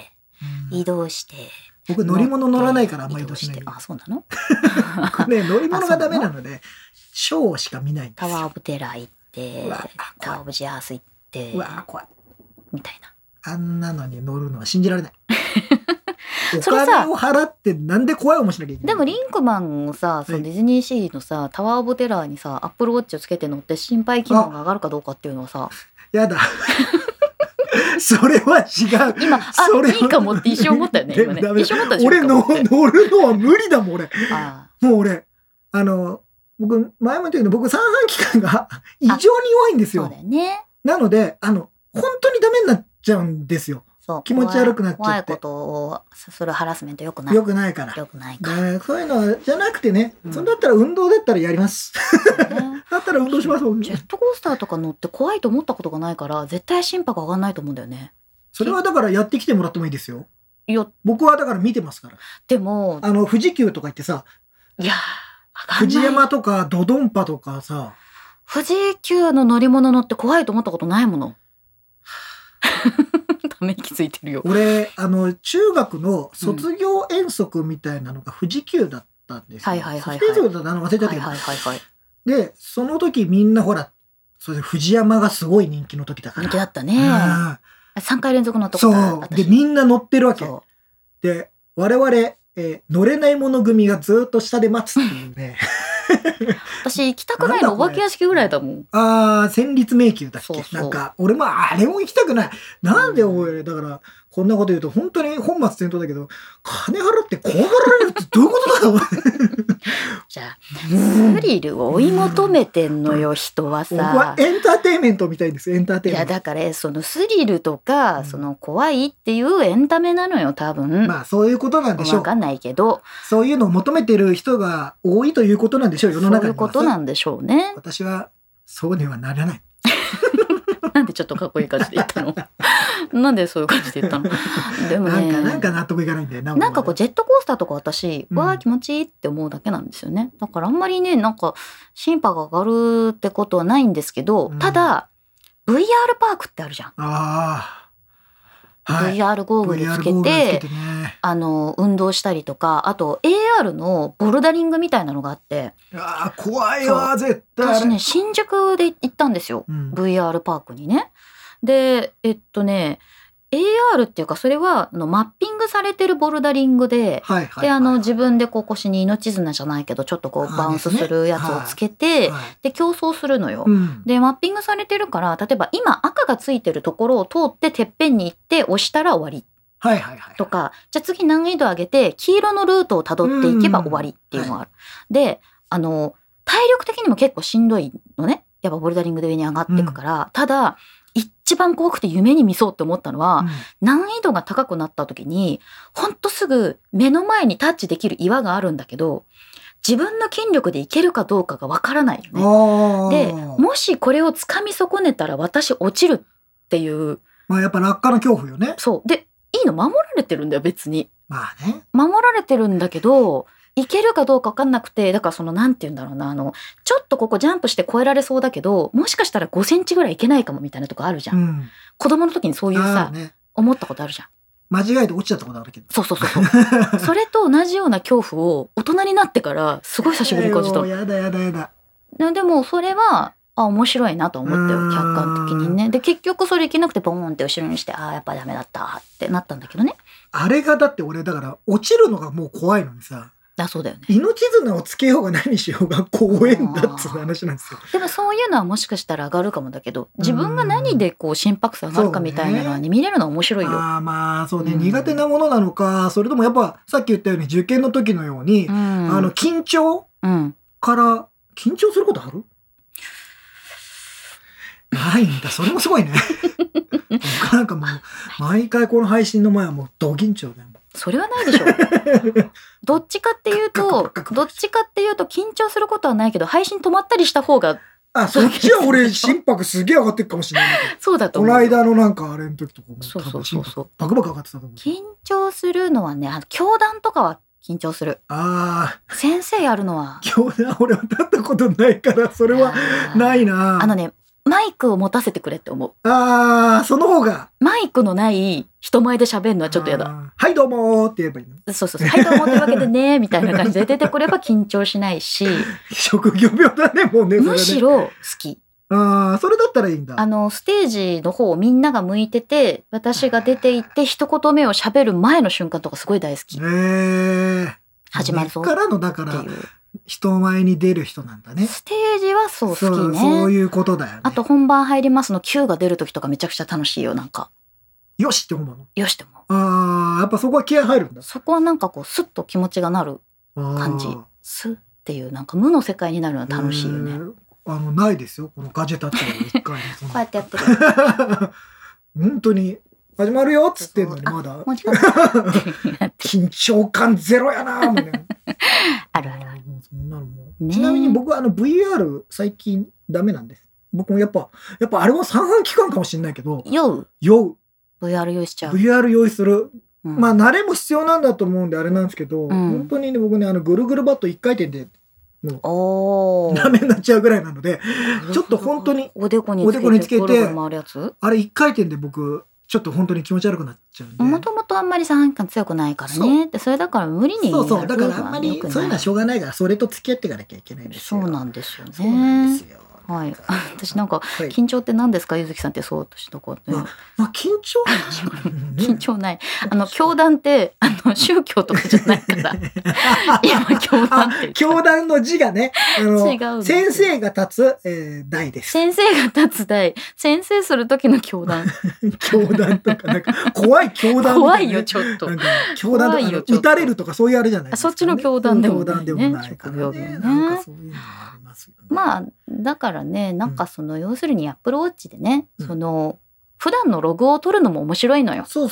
移動して。 僕乗り物乗らないからあんまり移動しない。 あ、そうなの？ 僕ね、乗り物がダメなので、ショーしか見ないんですよ。 タワーオブテラー行って、タワーオブジャース行って、 うわ怖い。 みたいな。 あんなのに乗るのは信じられない。お金を払ってなんで怖い思いしなきゃいけない。 でもリンクマンをさ、そのディズニーシーのさ、タワーオブテラーにさ、アップルウォッチをつけて乗って心肺機能が上がるかどうかっていうのはさ。 やだ。それは違う。 今、いいかもって一瞬思ったよね。今ね一瞬思ったでしょ。 俺乗るのは無理だもん、俺。もう俺、僕、前も言ったけど、僕、三半規管が異常に弱いんですよ。 そうだよね。 なので、本当にダメになっちゃうんですよ。気持ち悪くなっちゃって。 怖いことをするハラスメント良くない。 良くないから。 良くないから。 そういうのじゃなくてね、それだったら運動だったらやります。だったら運動します。 ジェットコースターとか乗って怖いと思ったことがないから、絶対心拍上がんないと思うんだよね。 それはだからやってきてもらってもいいですよ。僕はだから見てますから。 でも、 富士急とか行ってさ、 いや、 富士山とかドドンパとかさ、 富士急の乗り物乗って怖いと思ったことないもの。ため息ついてるよ。 俺中学の卒業遠足みたいなのが富士急だったんですよ。 はいはいはいはい。 卒業遠足だったの忘れちゃったけど。 はいはいはいはい。 でその時みんなほら、それで富士山がすごい人気の時だから。 人気だったね。3回連続乗ったことある。 そうでみんな乗ってるわけ。で我々、乗れない者組がずっと下で待つっていうね。 私行きたくないのお化け屋敷ぐらいだもん。 戦慄迷宮だっけ。そうなんか俺もあれも行きたくない。なんで俺だからこんなこと言うと本当に本末転倒だけど、金払って怖がられるってどういうことだろう。 じゃあスリルを追い求めてんのよ、人はさ。僕はエンターテインメントみたいです。エンターテインメント。 いやだからそのスリルとか、その怖いっていうエンタメなのよ多分。 まあそういうことなんでしょう。 わかんないけど、 そういうのを求めてる人が多いということなんでしょう、世の中には。 そういうことなんでしょうね。 私はそうにはならない。 なんでちょっとかっこいい感じで言ったの？なんでそういう感じで言ったの？でもね、 なんか納得いかないんだよな。 なんかこうジェットコースターとか私、わあ気持ちいいって思うだけなんですよね。だからあんまりね、なんか心拍が上がるってことはないんですけど、ただ VR パークってあるじゃん。VR ゴーグルつけて、運動したりとか、あと AR のボルダリングみたいなのがあって。 怖いわ絶対。 私ね新宿で行ったんですよ、VR パークにね。でAR っていうかそれはマッピングされてるボルダリングで、で自分でこう腰に命綱じゃないけどちょっとこうバウンスするやつをつけて、で競争するのよ。でマッピングされてるから例えば今赤がついてるところを通っててっぺんに行って押したら終わり。とか、じゃあ次難易度上げて黄色のルートをたどっていけば終わりっていうのがある。で体力的にも結構しんどいのね、やっぱボルダリングで上に上がっていくから。ただ一番怖くて夢に見そうって思ったのは、難易度が高くなった時にほんとすぐ目の前にタッチできる岩があるんだけど、自分の筋力でいけるかどうかがわからないよね。でもしこれを掴み損ねたら私落ちるっていう、 やっぱ落下の恐怖よね。 そうでいいの守られてるんだよ別に。 守られてるんだけどいけるかどうか分かんなくて、だからなんて言うんだろうな、ちょっとここジャンプして越えられそうだけどもしかしたら5センチぐらいいけないかもみたいなとこあるじゃん。子供の時にそういうさ、思ったことあるじゃん。 間違えて落ちちゃったことあるけど。 そうそれと同じような恐怖を大人になってからすごい久しぶりに感じた。 やだ。 でもそれは面白いなと思ったよ、客観的にね。で結局それいけなくてボーンって後ろにしてやっぱダメだったってなったんだけどね。 あれがだって俺だから落ちるのがもう怖いのにさ、 そうだよね。 命綱をつけようが何しようが怖えんだっつう話なんですよ。 でもそういうのはもしかしたら上がるかもだけど、自分が何でこう心拍数上がるかみたいなのは、見れるのは面白いよ。 そうね、苦手なものなのか、それともやっぱさっき言ったように受験の時のように、緊張から緊張することある？ないんだ。それもすごいね。僕なんかもう毎回この配信の前はもうド緊張だよ。 それはないでしょ。どっちかっていうと緊張することはないけど配信止まったりした方が。 そっちは俺心拍すげえ上がってるかもしれない。 そうだと思う。 この間のなんかあれの時とかもそうバクバク上がってたと思う。 緊張するのはね、教団とかは緊張する。先生やるのは。 教団俺は立ったことないからそれはないな。 マイクを持たせてくれって思う。 その方が。 マイクのない人前で喋るのはちょっとやだ。 はいどうもって言えばいいの。 そうはいどうもというわけでねみたいな感じで出てくれば緊張しないし。 職業病だねもうね。 むしろ好き。 それだったらいいんだ。 ステージの方をみんなが向いてて私が出て行って一言目を喋る前の瞬間とかすごい大好き。始まるぞからのだから人前に出る人なんだね。 ステージは好きね。 そういうことだよね。 あと本番入りますの Q が出る時とかめちゃくちゃ楽しいよ。なんかよしって思うの。 よしって思う。 やっぱそこは気合入るんだ。 そこはなんかこうスッと気持ちがなる感じ。スッっていうなんか無の世界になるのは楽しいよね。 ないですよこのガジェタッチの一回にこうやってやってる。 本当に始まるよっつってんのにまだもう時間緊張感ゼロやなもうね。 ある。 そんなのもちなみに僕はVR 最近ダメなんです。僕もやっぱあれは三半規管かもしれないけど酔う VR 用意しちゃう。 VR 用意する。慣れも必要なんだと思うんであれなんですけど、本当にね僕ねぐるぐるバット1回転でもうダメになっちゃうぐらいなので、ちょっと本当におでこにつけて回るやつ、 あれ1回転で僕ちょっと本当に気持ち悪くなっちゃうんで。 もともとあんまり三半規管強くないからね。でそれだから無理にやるそうだからあんまりそういうのはしょうがないから、それと付き合っていかなきゃいけないんですよ。 そうなんですよね。 そうなんですよ。 はい、私なんか緊張って何ですか、ゆずきさんってそうとしたこと、緊張緊張ない。教団って宗教とかじゃないから今教団って教団の字がね、違う先生が立つ、台です。 先生が立つ台、先生する時の教団教団とかなんか怖い教団みたいな、 怖いよちょっと。 なんか教団とか打たれるとかそういうあれじゃないですか、ね、 そっちの教団でもないね。 教団でもないからね。なんかそういうのがありますよね。 まあだからね、なんか要するにアップルウォッチでね、普段のログを取るのも面白いのよ。 そう、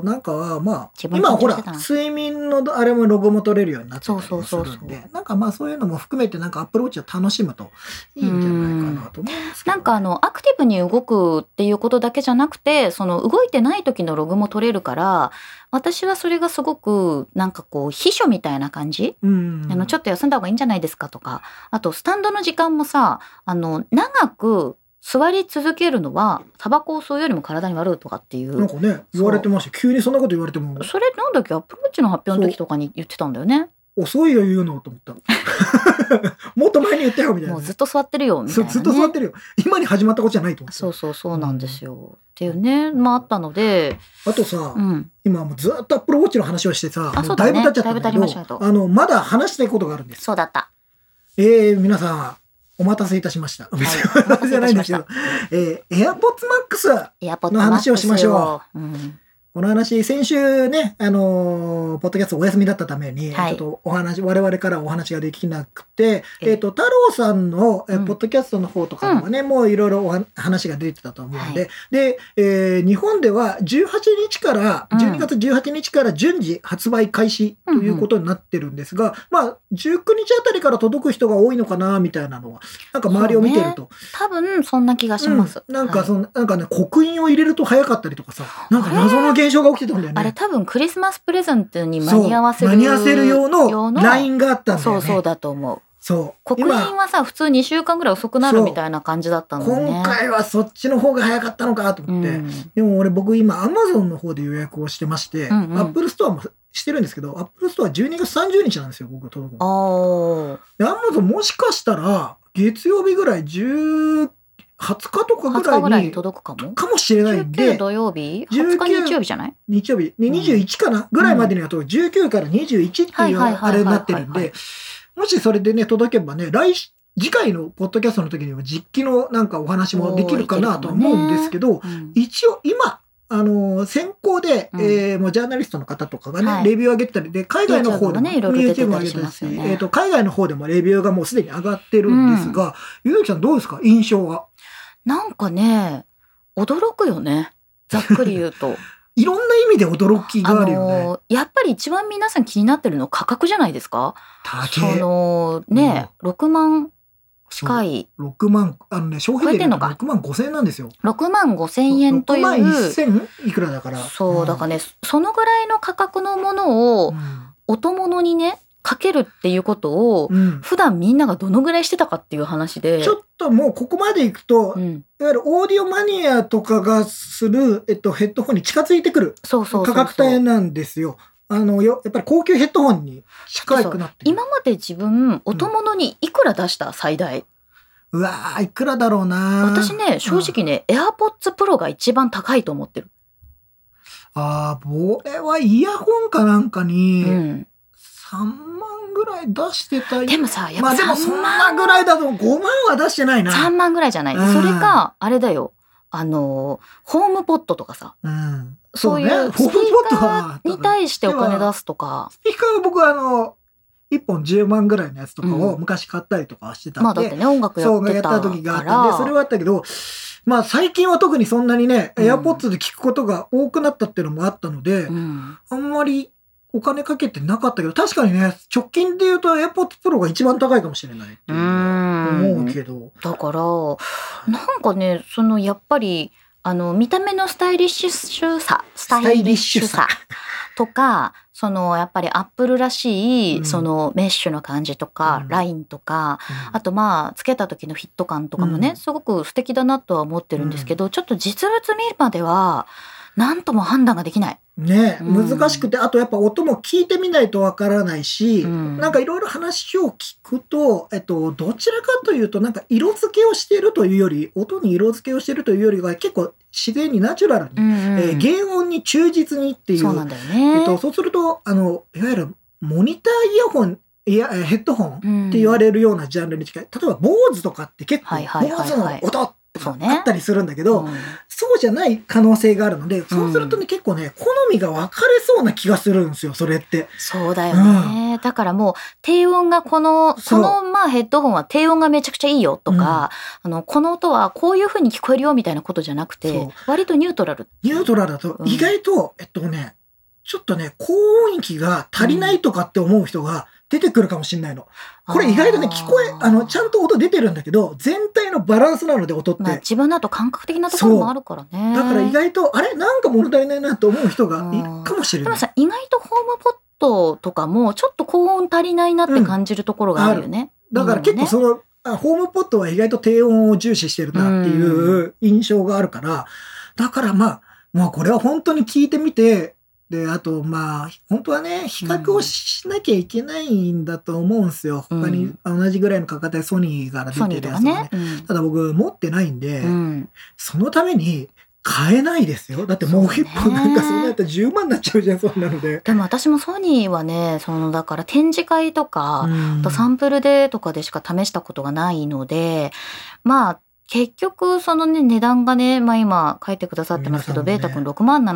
なんかまあ今ほら睡眠のあれもログも取れるようになってたりもするんで、なんかまあそういうのも含めてなんかアップルウォッチを楽しむといいんじゃないかなと思いますけど。 なんかアクティブに動くっていうことだけじゃなくて、動いてない時のログも取れるから、私はそれがすごくなんかこう秘書みたいな感じ、ちょっと休んだ方がいいんじゃないですかとか、あとスタンドの時間もさ、長く座り続けるのはタバコを吸うよりも体に悪いとかっていう、 なんかね言われてました。急にそんなこと言われても、 それなんだっけ、アップルウォッチの発表の時とかに言ってたんだよね。 遅いよ言うのと思ったもっと前に言ってよみたいな、 もうずっと座ってるよみたいな、ね、 ずっと座ってるよ、今に始まったことじゃないと思って。 そうなんですよ、っていうね、あったので、 あとさ、今もうずっとアップルウォッチの話をしてさ、もうだいぶ経っちゃったんだけど、まだ話したいことがあるんです。 そうだった。 皆さんお待たせいたしました。別にお待たせじゃないんですけど、AirPods Max の話をしましょう。この話、先週ね、ポッドキャストお休みだったために、ちょっと我々からお話ができなくて、太郎さんの、ポッドキャストの方とかでもね、もういろいろ話が出てたと思うんで、で、日本では12月18日から順次発売開始ということになってるんですが、まあ、19日あたりから届く人が多いのかな、みたいなのは、なんか周りを見てると。 多分、そんな気がします。 なんかね、刻印を入れると早かったりとかさ、なんか謎の現象が起きてたんだよね。 あれ多分クリスマスプレゼントに間に合わせる用のラインがあったんだよね。 そうだと思う。 そう。 刻印はさ、普通2週間ぐらい遅くなるみたいな感じだったのね。 今回はそっちの方が早かったのかと思って。でも僕今 Amazon の方で予約をしてまして、Apple Store もしてるんですけど、Apple Store は12月30日なんですよ、僕届くの。Amazon もしかしたら月曜日ぐらい20日とかぐらいに届くかもしれないんで、 19土曜日20日日曜日じゃない？ 日曜日21かなぐらいまでには届く。19から21っていうあれになってるんで、もしそれでね届けばね、次回のポッドキャストの時には実機のなんかお話もできるかなと思うんですけど、一応今先行で、もうジャーナリストの方とかがね、レビューを上げてたりで、海外の方でも YouTube も上げてたし、海外の方でもレビューがもうすでに上がってるんですが、ゆうきさんどうですか、印象は。 なんかね、驚くよね。ざっくり言うと。 いろんな意味で驚きがあるよね。 やっぱり一番皆さん気になってるの価格じゃないですか。6万近い。 6万、消費税が6万5千円なんですよ。 6万5千円という。6万 1千いくらだから。 そう、だからね、そのぐらいの価格のものを、音物にね、かけるっていうことを、普段みんながどのぐらいしてたかっていう話で。 ちょっともうここまでいくと、いわゆるオーディオマニアとかがする、ヘッドホンに近づいてくる価格帯なんですよ。やっぱり高級ヘッドホンに近くなってる。 今まで自分、音物にいくら出した最大。 うわー、いくらだろうな。 私ね、正直ね、AirPods Pro が一番高いと思ってる。 これはイヤホンかなんかに、3万ぐらい出してた。 でもさ、やっぱでもそんなぐらいだと5万は出してないな。 3万ぐらいじゃない。それか、あれだよ。ホームポットとかさ。そういうスピーカーに対してお金出すとか。 スピーカーは僕1本10万ぐらいのやつとかを昔買ったりとかしてたんで。 まあだってね、音楽やってた時があったんで、それはあったけど、まあ最近は特にそんなにね、AirPods で聞くことが多くなったっていうのもあったので、あんまりお金かけてなかったけど、確かにね、直近で言うと AirPods Pro が一番高いかもしれないって思うけど。 だから、なんかね、やっぱり、 見た目のスタイリッシュさとか、やっぱりアップルらしい、そのメッシュの感じとか、ラインとか、あとつけた時のフィット感とかもね、すごく素敵だなとは思ってるんですけど、ちょっと実物見るまでは何とも判断ができない。 ね、難しくて、あとやっぱ音も聞いてみないとわからないし、なんかいろいろ話を聞くと、どちらかというとなんか色付けをしているというより、音に色付けをしているというよりは結構自然にナチュラルに、原音に忠実にっていう。 そうなんだよね。 そうすると、いわゆるモニターイヤホン、ヘッドホンって言われるようなジャンルに近い。例えば、坊主とかって結構、坊主の音とかあったりするんだけど、そうじゃない可能性があるので、そうするとね、結構ね、好みが分かれそうな気がするんですよ、それって。 そうだよね。だからもう、低音がこのヘッドホンは低音がめちゃくちゃいいよとか、この音はこういう風に聞こえるよみたいなことじゃなくて、割とニュートラル。 ニュートラルだと、意外と、ちょっとね、高音域が足りないとかって思う人が出てくるかもしれないの。これ意外とね、ちゃんと音出てるんだけど、全体のバランスなので、音って。 自分だと感覚的なところもあるからね。 だから意外と、なんか物足りないなと思う人がいるかもしれない。 でもさ、意外とホームポットとかも、ちょっと高音足りないなって感じるところがあるよね。 だから結構ホームポットは意外と低音を重視してるなっていう印象があるから、だからこれは本当に聞いてみて、で、あと、本当はね、比較をしなきゃいけないんだと思うんですよ。他に同じぐらいの価格帯ソニーから出てるやつがね。ただ僕、持ってないんで、そのために買えないですよ。だってもう一本なんかそうなったら10万になっちゃうじゃん、そんなので。 でも私もソニーはね、だから展示会とか、あとサンプルでとかでしか試したことがないので、結局、値段がね、今書いてくださってますけど、ベータ君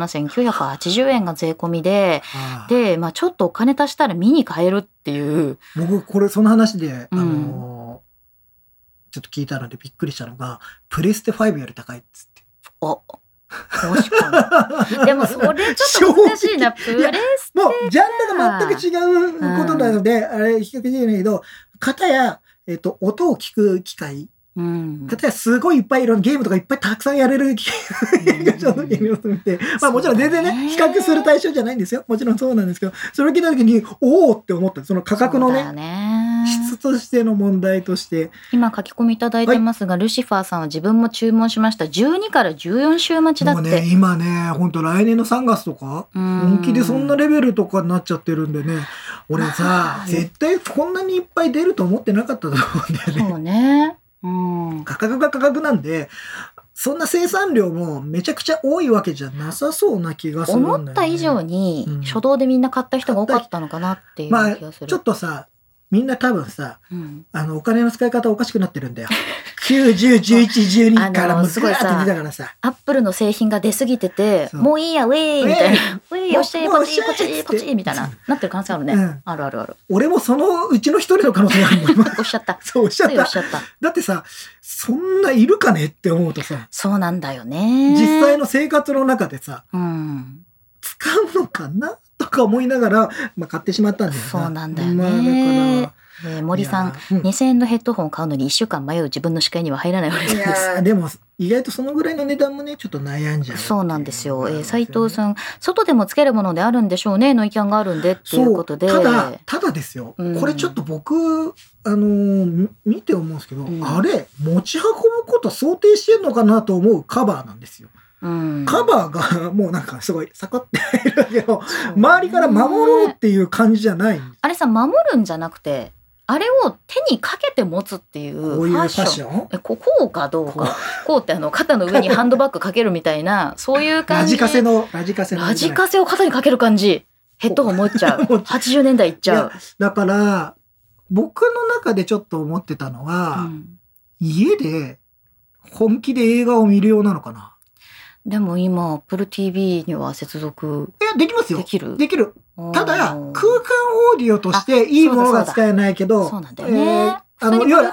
67,980円が税込みで、で、ちょっとお金足したら見に買えるっていう。 僕、その話で、ちょっと聞いたのでびっくりしたのが、プレステ5より高いっつって。 確かに。でもそれちょっと難しいな、プレステ。 もう、ジャンルが全く違うことなので、あれ、比較できないけど、片や、音を聞く機会、例えばすごいいっぱいいろんなゲームとかいっぱいたくさんやれるガチャのゲームを見て、もちろん全然ね、比較する対象じゃないんですよ。もちろんそうなんですけど、それを聞いた時に、おーって思った。その価格のね、質としての問題として。 今書き込みいただいてますが、ルシファーさんは自分も注文しました。12から14週待ちだって。 もうね、今ね、本当来年の3月とか、本気でそんなレベルとかになっちゃってるんでね、俺さ、絶対こんなにいっぱい出ると思ってなかったと思うんだよね。 そうね。 価格が価格なんで、そんな生産量もめちゃくちゃ多いわけじゃなさそうな気がするんだよね。 思った以上に初動でみんな買った人が多かったのかなっていう気がする。 ちょっとさ、みんな多分さ、お金の使い方おかしくなってるんだよ。9、10、11、12からもうすごいって出たからさ。 アップルの製品が出過ぎてて、もういいや、ウェーイみたいな。ウェーイ、よっしゃ、ポチポチポチみたいな。なってる可能性あるね。あるあるある。 俺もそのうちの一人の可能性あるもん。 おっしゃった。 そう、おっしゃった。だってさ、そんないるかねって思うとさ。 そうなんだよね。 実際の生活の中でさ、使うのかなとか思いながら、買ってしまったんだよね。 そうなんだよね。だから、森さん、2000円のヘッドホンを買うのに1週間迷う自分の視界には入らないわけです。 いやでも意外とそのぐらいの値段もねちょっと悩んじゃう。 そうなんですよ。斉藤さん、外でもつけるものであるんでしょうねの意見があるんでっていうことで。 ただですよ。これちょっと僕見て思うんですけど、あれ持ち運ぶこと想定してんのかなと思うカバーなんですよ。カバーがもうなんかすごいサクっているけど、周りから守ろうっていう感じじゃない。 あれさ、守るんじゃなくて、あれを手にかけて持つっていうファッション。こうかどうか。こうって肩の上にハンドバッグかけるみたいな、そういう感じ。 ラジカセを肩にかける感じ。ヘッドホン持っちゃう。80年代いっちゃう。 だから、僕の中でちょっと思ってたのは、家で本気で映画を見るようなのかな。 でも今、Apple TV には接続。 できますよ。 できる。 ただ、空間オーディオとしていいものが使えないけど、 そうなんだよね。 いわゆる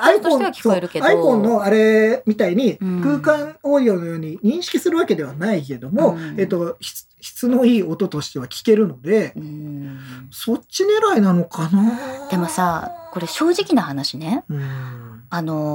iPhone のあれみたいに空間オーディオのように認識するわけではないけども、質のいい音としては聞けるので、そっち狙いなのかな。 でもさ、これ正直な話ね。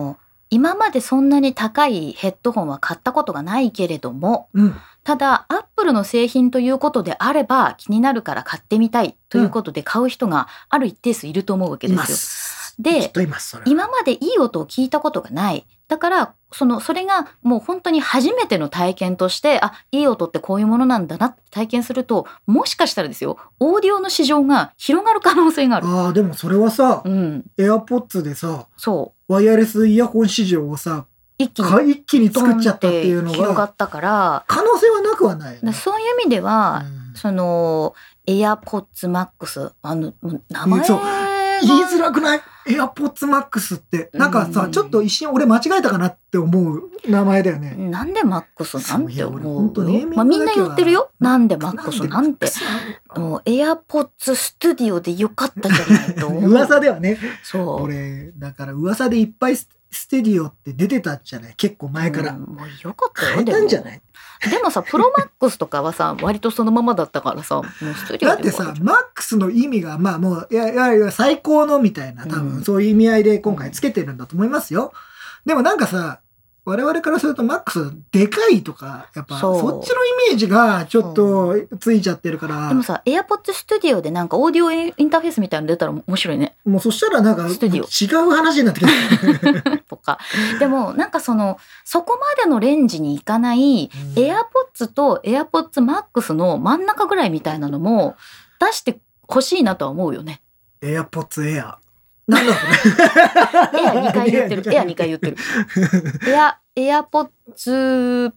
今までそんなに高いヘッドホンは買ったことがないけれども、ただアップルの製品ということであれば気になるから買ってみたいということで買う人がある一定数いると思うわけですよ。で、今までいい音を聞いたことがない。だからそれがもう本当に初めての体験として、いい音ってこういうものなんだなって体験すると、もしかしたらですよ、オーディオの市場が広がる可能性がある。 でもそれはさ、AirPods でさ、ワイヤレスイヤホン市場をさ、一気に作っちゃったっていうのが広がったから、 可能性はなくはない、ね。 そういう意味では、AirPods Max、名前言いづらくない？ AirPods Max ってなんかさ、ちょっと一瞬俺間違えたかなって思う名前だよね。 なんで Max なんて思う？みんな言ってるよ。なんで Max なんて。AirPods Studio でよかったじゃないと思う。 噂ではね。 そう。 俺だから噂でいっぱいステディオって出てたんじゃない？結構前から。 もうよかったよ。 変えたんじゃない？ でもさ、プロマックスとかはさ、割とそのままだったからさ、もうストゥディオだってさ、マックスの意味が、もう、いや最高のみたいな、多分そういう意味合いで今回つけてるんだと思いますよ。でもなんかさ、我々からするとマックスでかいとか、やっぱそっちのイメージがちょっとついちゃってるから。 でもさ、AirPods Studio でなんかオーディオインターフェースみたいなの出たら面白いね。 もうそしたらなんか違う話になってくる。 とか。でもなんかそこまでのレンジにいかない、AirPods と AirPods Max の真ん中ぐらいみたいなのも出してほしいなとは思うよね。 AirPods Air。なんだそれ。エア2回言ってる。エア2回言ってる。AirPods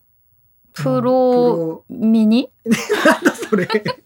Pro Mini？ なんだそれ。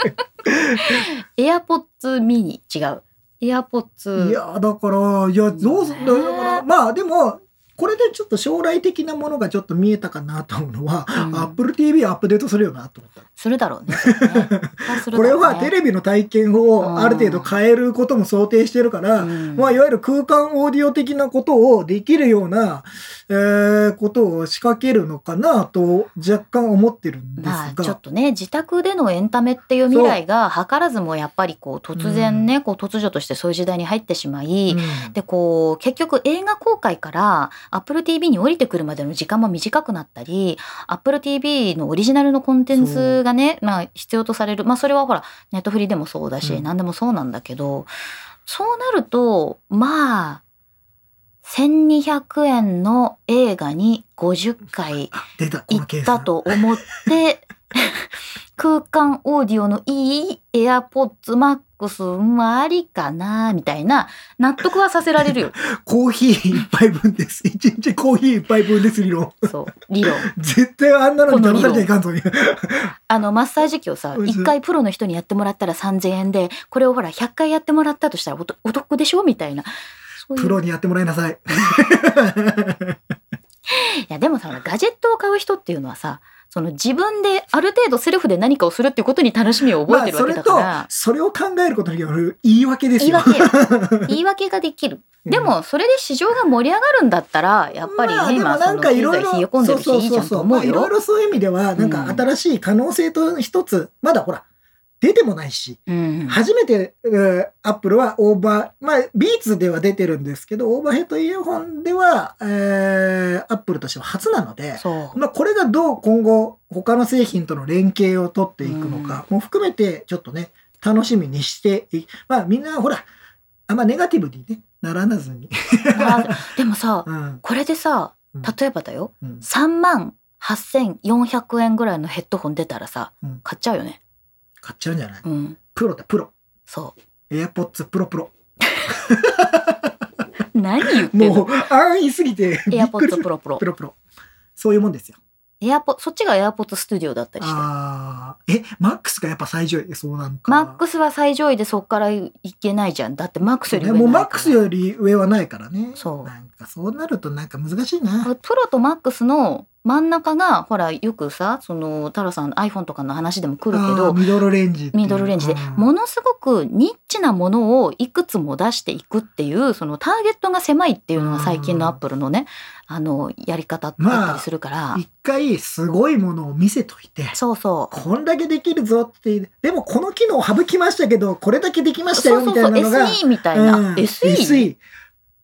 AirPods Mini 違う。AirPods。 いやだからどうすんだよ。でもこれでちょっと将来的なものがちょっと見えたかなと思うのは、Apple TV アップデートするよなと思った。 するだろうね。 これはテレビの体験をある程度変えることも想定してるから、いわゆる空間オーディオ的なことをできるような、ことを仕掛けるのかなと若干思ってるんですが、 ちょっとね、自宅でのエンタメっていう未来が図らずもやっぱり突然ね、突如としてそういう時代に入ってしまい、で結局映画公開からApple TV に降りてくるまでの時間も短くなったり、Apple TV のオリジナルのコンテンツがね、必要とされる。それはほら、ネットフリでもそうだし、何でもそうなんだけど、そうなると、1200円の映画に50回行ったと思って、空間オーディオのいい AirPods Max ありかなみたいな納得はさせられるよ。 コーヒー一杯分です。1日コーヒー一杯分です理論。 そう理論。 絶対あんなのに騙されちゃいかんぞ。マッサージ機をさ1回プロの人にやってもらったら3000円で、これをほら100回やってもらったとしたらお得でしょみたいな。 プロにやってもらいなさい。いやでもさ、ガジェットを買う人っていうのはさ、自分である程度セルフで何かをするっていうことに楽しみを覚えてるわけだから、 それを考えることによる言い訳ですよ。 言い訳ができる。でもそれで市場が盛り上がるんだったらやっぱりね、 今なんかいろいろ冷え込んでるしいいじゃんと思うよ。 いろいろそういう意味ではなんか新しい可能性と一つ、まだほら出てもないし、初めてアップルはオーバー、ビーツでは出てるんですけど、オーバーヘッドイヤホンでは、アップルとしては初なので、これがどう今後他の製品との連携を取っていくのかも含めてちょっとね楽しみにしてみんなほらあんまネガティブに、ね、ならずにでもさ、これでさ、例えばだよ、38,400円ぐらいのヘッドホン出たらさ、買っちゃうよね。 買っちゃうんじゃない？プロだプロ。 そう。 AirPods プロプロ。 何言ってんの？ もう安易すぎて。 AirPods プロプロ。 プロプロ。そういうもんですよ。 そっちが AirPods Studio だったりして。 Max がやっぱ最上位でそうなんか。 Max は最上位でそっからいけないじゃん。だって Max より上ないから。 もう Max より上はないからね。 そう。 なんかそうなるとなんか難しいな。 プロと Max の真ん中がほらよくさ、太郎さん iPhone とかの話でも来るけど、 ミドルレンジでものすごくニッチなものをいくつも出していくっていうそのターゲットが狭いっていうのが最近のアップルのねやり方だったりするから、 一回すごいものを見せといて、こんだけできるぞって、でもこの機能を省きましたけどこれだけできましたよみたいなのが、 SE みたいな、SE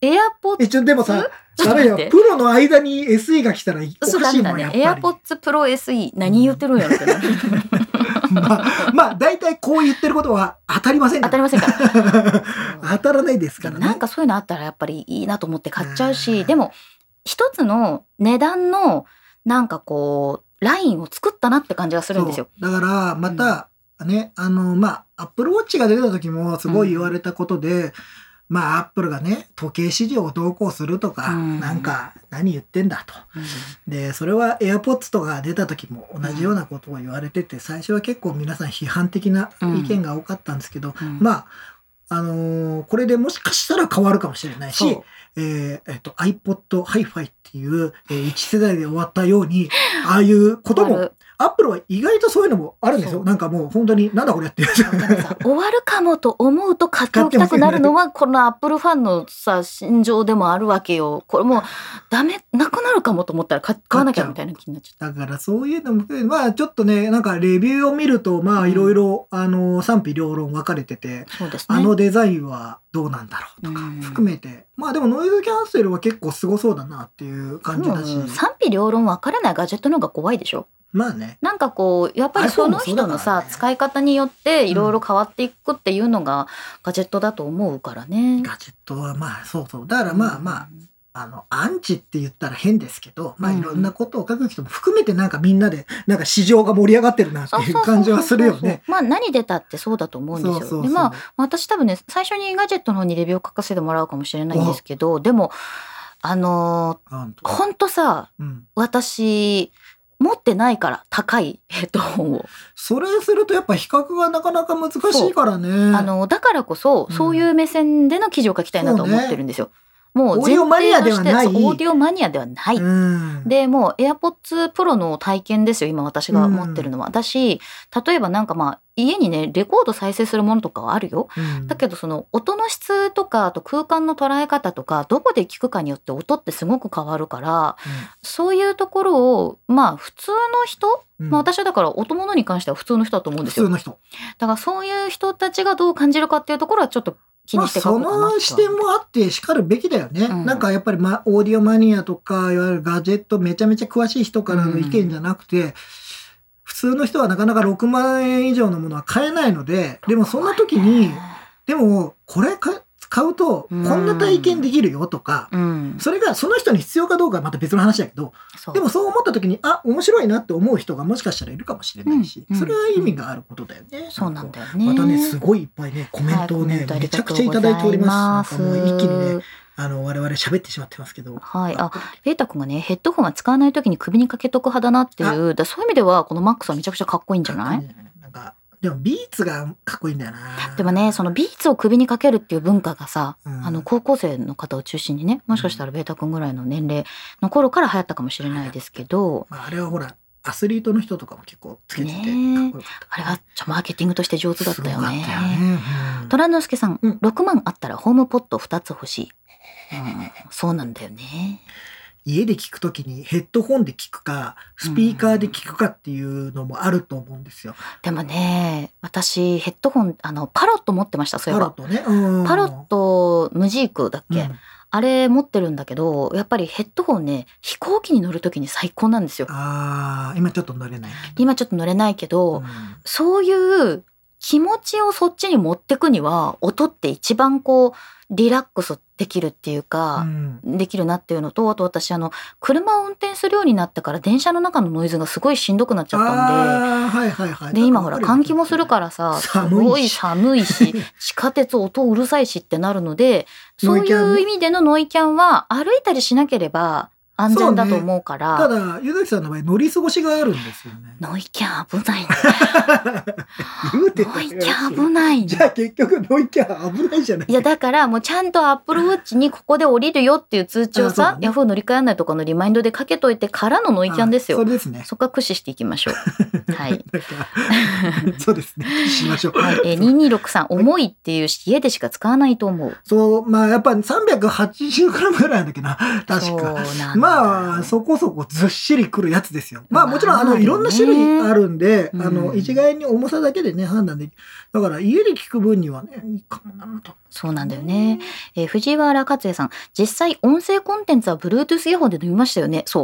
エアポッツでもさ、ダメよ。プロの間に SE が来たらおかしいもん、やっぱり。 エアポッツプロ SE 何言ってるんやろってなる。 まあ大体こう言ってることは当たりませんから。 当たりませんから。 当たらないですからね。 なんかそういうのあったらやっぱりいいなと思って買っちゃうし、でも一つの値段のなんかこうラインを作ったなって感じがするんですよ。 だからまた、ね、まあ、Apple Watch が出た時もすごい言われたことで、まあ、Apple がね、時計市場をどうこうするとか、なんか、何言ってんだと。で、それは AirPods とか出た時も同じようなことを言われてて、最初は結構皆さん批判的な意見が多かったんですけど、まあ、これでもしかしたら変わるかもしれないし、iPod Hi-Fi っていう、1世代で終わったように、ああいうことも、アップルは意外とそういうのもあるんですよ。なんかもう本当になんだこれやってるんですよ。 終わるかもと思うと買っておきたくなるのはこのアップルファンのさ心情でもあるわけよ。これもうダメなくなるかもと思ったら買わなきゃみたいな気になっちゃった。 だからそういうのもまあちょっとねなんかレビューを見るとまあいろいろ賛否両論分かれてて、 そうですね、 デザインはどうなんだろうとか含めて、まあでもノイズキャンセルは結構すごそうだなっていう感じだし、 賛否両論分からないガジェットの方が怖いでしょ。 まあね、 なんかこうやっぱりその人のさ、使い方によっていろいろ変わっていくっていうのがガジェットだと思うからね。 ガジェットはまあそうだからまあアンチって言ったら変ですけど、まあいろんなことを書く人も含めてなんかみんなでなんか市場が盛り上がってるなっていう感じはするよね。 まあ何出たってそうだと思うんですよ。でまあ私多分ね最初にガジェットの方にレビューを書かせてもらうかもしれないんですけど、でもほんとさ、私持ってないから高いヘッドホンを。 それするとやっぱ比較がなかなか難しいからね。 だからこそ、そういう目線での記事を書きたいなと思ってるんですよ。もうオーディオマニアではない。 オーディオマニアではない。でもう AirPods Pro の体験ですよ今私が持ってるのは。だし例えばなんかまあ家にねレコード再生するものとかはあるよ。だけどその音の質とかあと空間の捉え方とかどこで聞くかによって音ってすごく変わるから、そういうところをまあ普通の人、まあ私はだから音物に関しては普通の人だと思うんですよ。 普通の人。 だからそういう人たちがどう感じるかっていうところはちょっと気にして書こうかなと。 その視点もあってしかるべきだよね。なんかやっぱりオーディオマニアとかいわゆるガジェットめちゃめちゃ詳しい人からの意見じゃなくて、普通の人はなかなか6万円以上のものは買えないので、でもそんな時にでもこれ買うとこんな体験できるよとか、それがその人に必要かどうかはまた別の話だけど、でもそう思った時に面白いなって思う人がもしかしたらいるかもしれないし、それは意味があることだよね。 そうなんだよね。 またねすごいいっぱいねコメントをね、めちゃくちゃいただいております。もう一気にね我々喋ってしまってますけど、 はい、ベータ君がねヘッドホンは使わない時に首にかけとく派だなっていう、そういう意味ではこのマックスはめちゃくちゃかっこいいんじゃない？ なんかでもビーツがかっこいいんだよな。 でもねそのビーツを首にかけるっていう文化がさ、高校生の方を中心にねもしかしたらベータ君ぐらいの年齢の頃から流行ったかもしれないですけど、 あれはほらアスリートの人とかも結構つけててかっこよかった。 あれはマーケティングとして上手だったよね。虎之助さん、6万あったらホームポット2つ欲しい。そうなんだよね。 家で聞くときにヘッドホンで聞くかスピーカーで聞くかっていうのもあると思うんですよ。 でもね私ヘッドホンパロット持ってました。そういえばパロットね、 パロットムジークだっけ、あれ持ってるんだけどやっぱりヘッドホンね飛行機に乗るときに最高なんですよ。 今ちょっと乗れない。 今ちょっと乗れないけど、そういう気持ちをそっちに持ってくには音って一番こうリラックスできるっていうか、できるなっていうのと、あと私車を運転するようになってから電車の中のノイズがすごいしんどくなっちゃったんで、で今ほら換気もするからさすごい寒いし地下鉄音うるさいしってなるので、そういう意味でのノイキャンは歩いたりしなければ安全だと思うから。 ただ湯崎さんの場合乗り過ごしがあるんですよね。 ノイキャン危ないんだノイキャン危ないんだ。 じゃあ結局ノイキャン危ないじゃない。 いやだからもうちゃんとアップルウォッチにここで降りるよっていう通知をさ、ヤフー乗り換えないとかのリマインドでかけといてからのノイキャンですよ。 それですね。 そこは駆使していきましょう。はいそうですね、しましょう。 はい、2263重いっていうし家でしか使わないと思う。 そうやっぱり380gぐらいだっけな確か。ままあそこそこずっしりくるやつですよ。まあもちろんいろんな種類あるんで、一概に重さだけでね判断できる。だから家で聞く分にはねいいかもなと。 そうなんだよね。藤原克也さん、実際音声コンテンツは Bluetooth イヤホンで飲みましたよね。そう、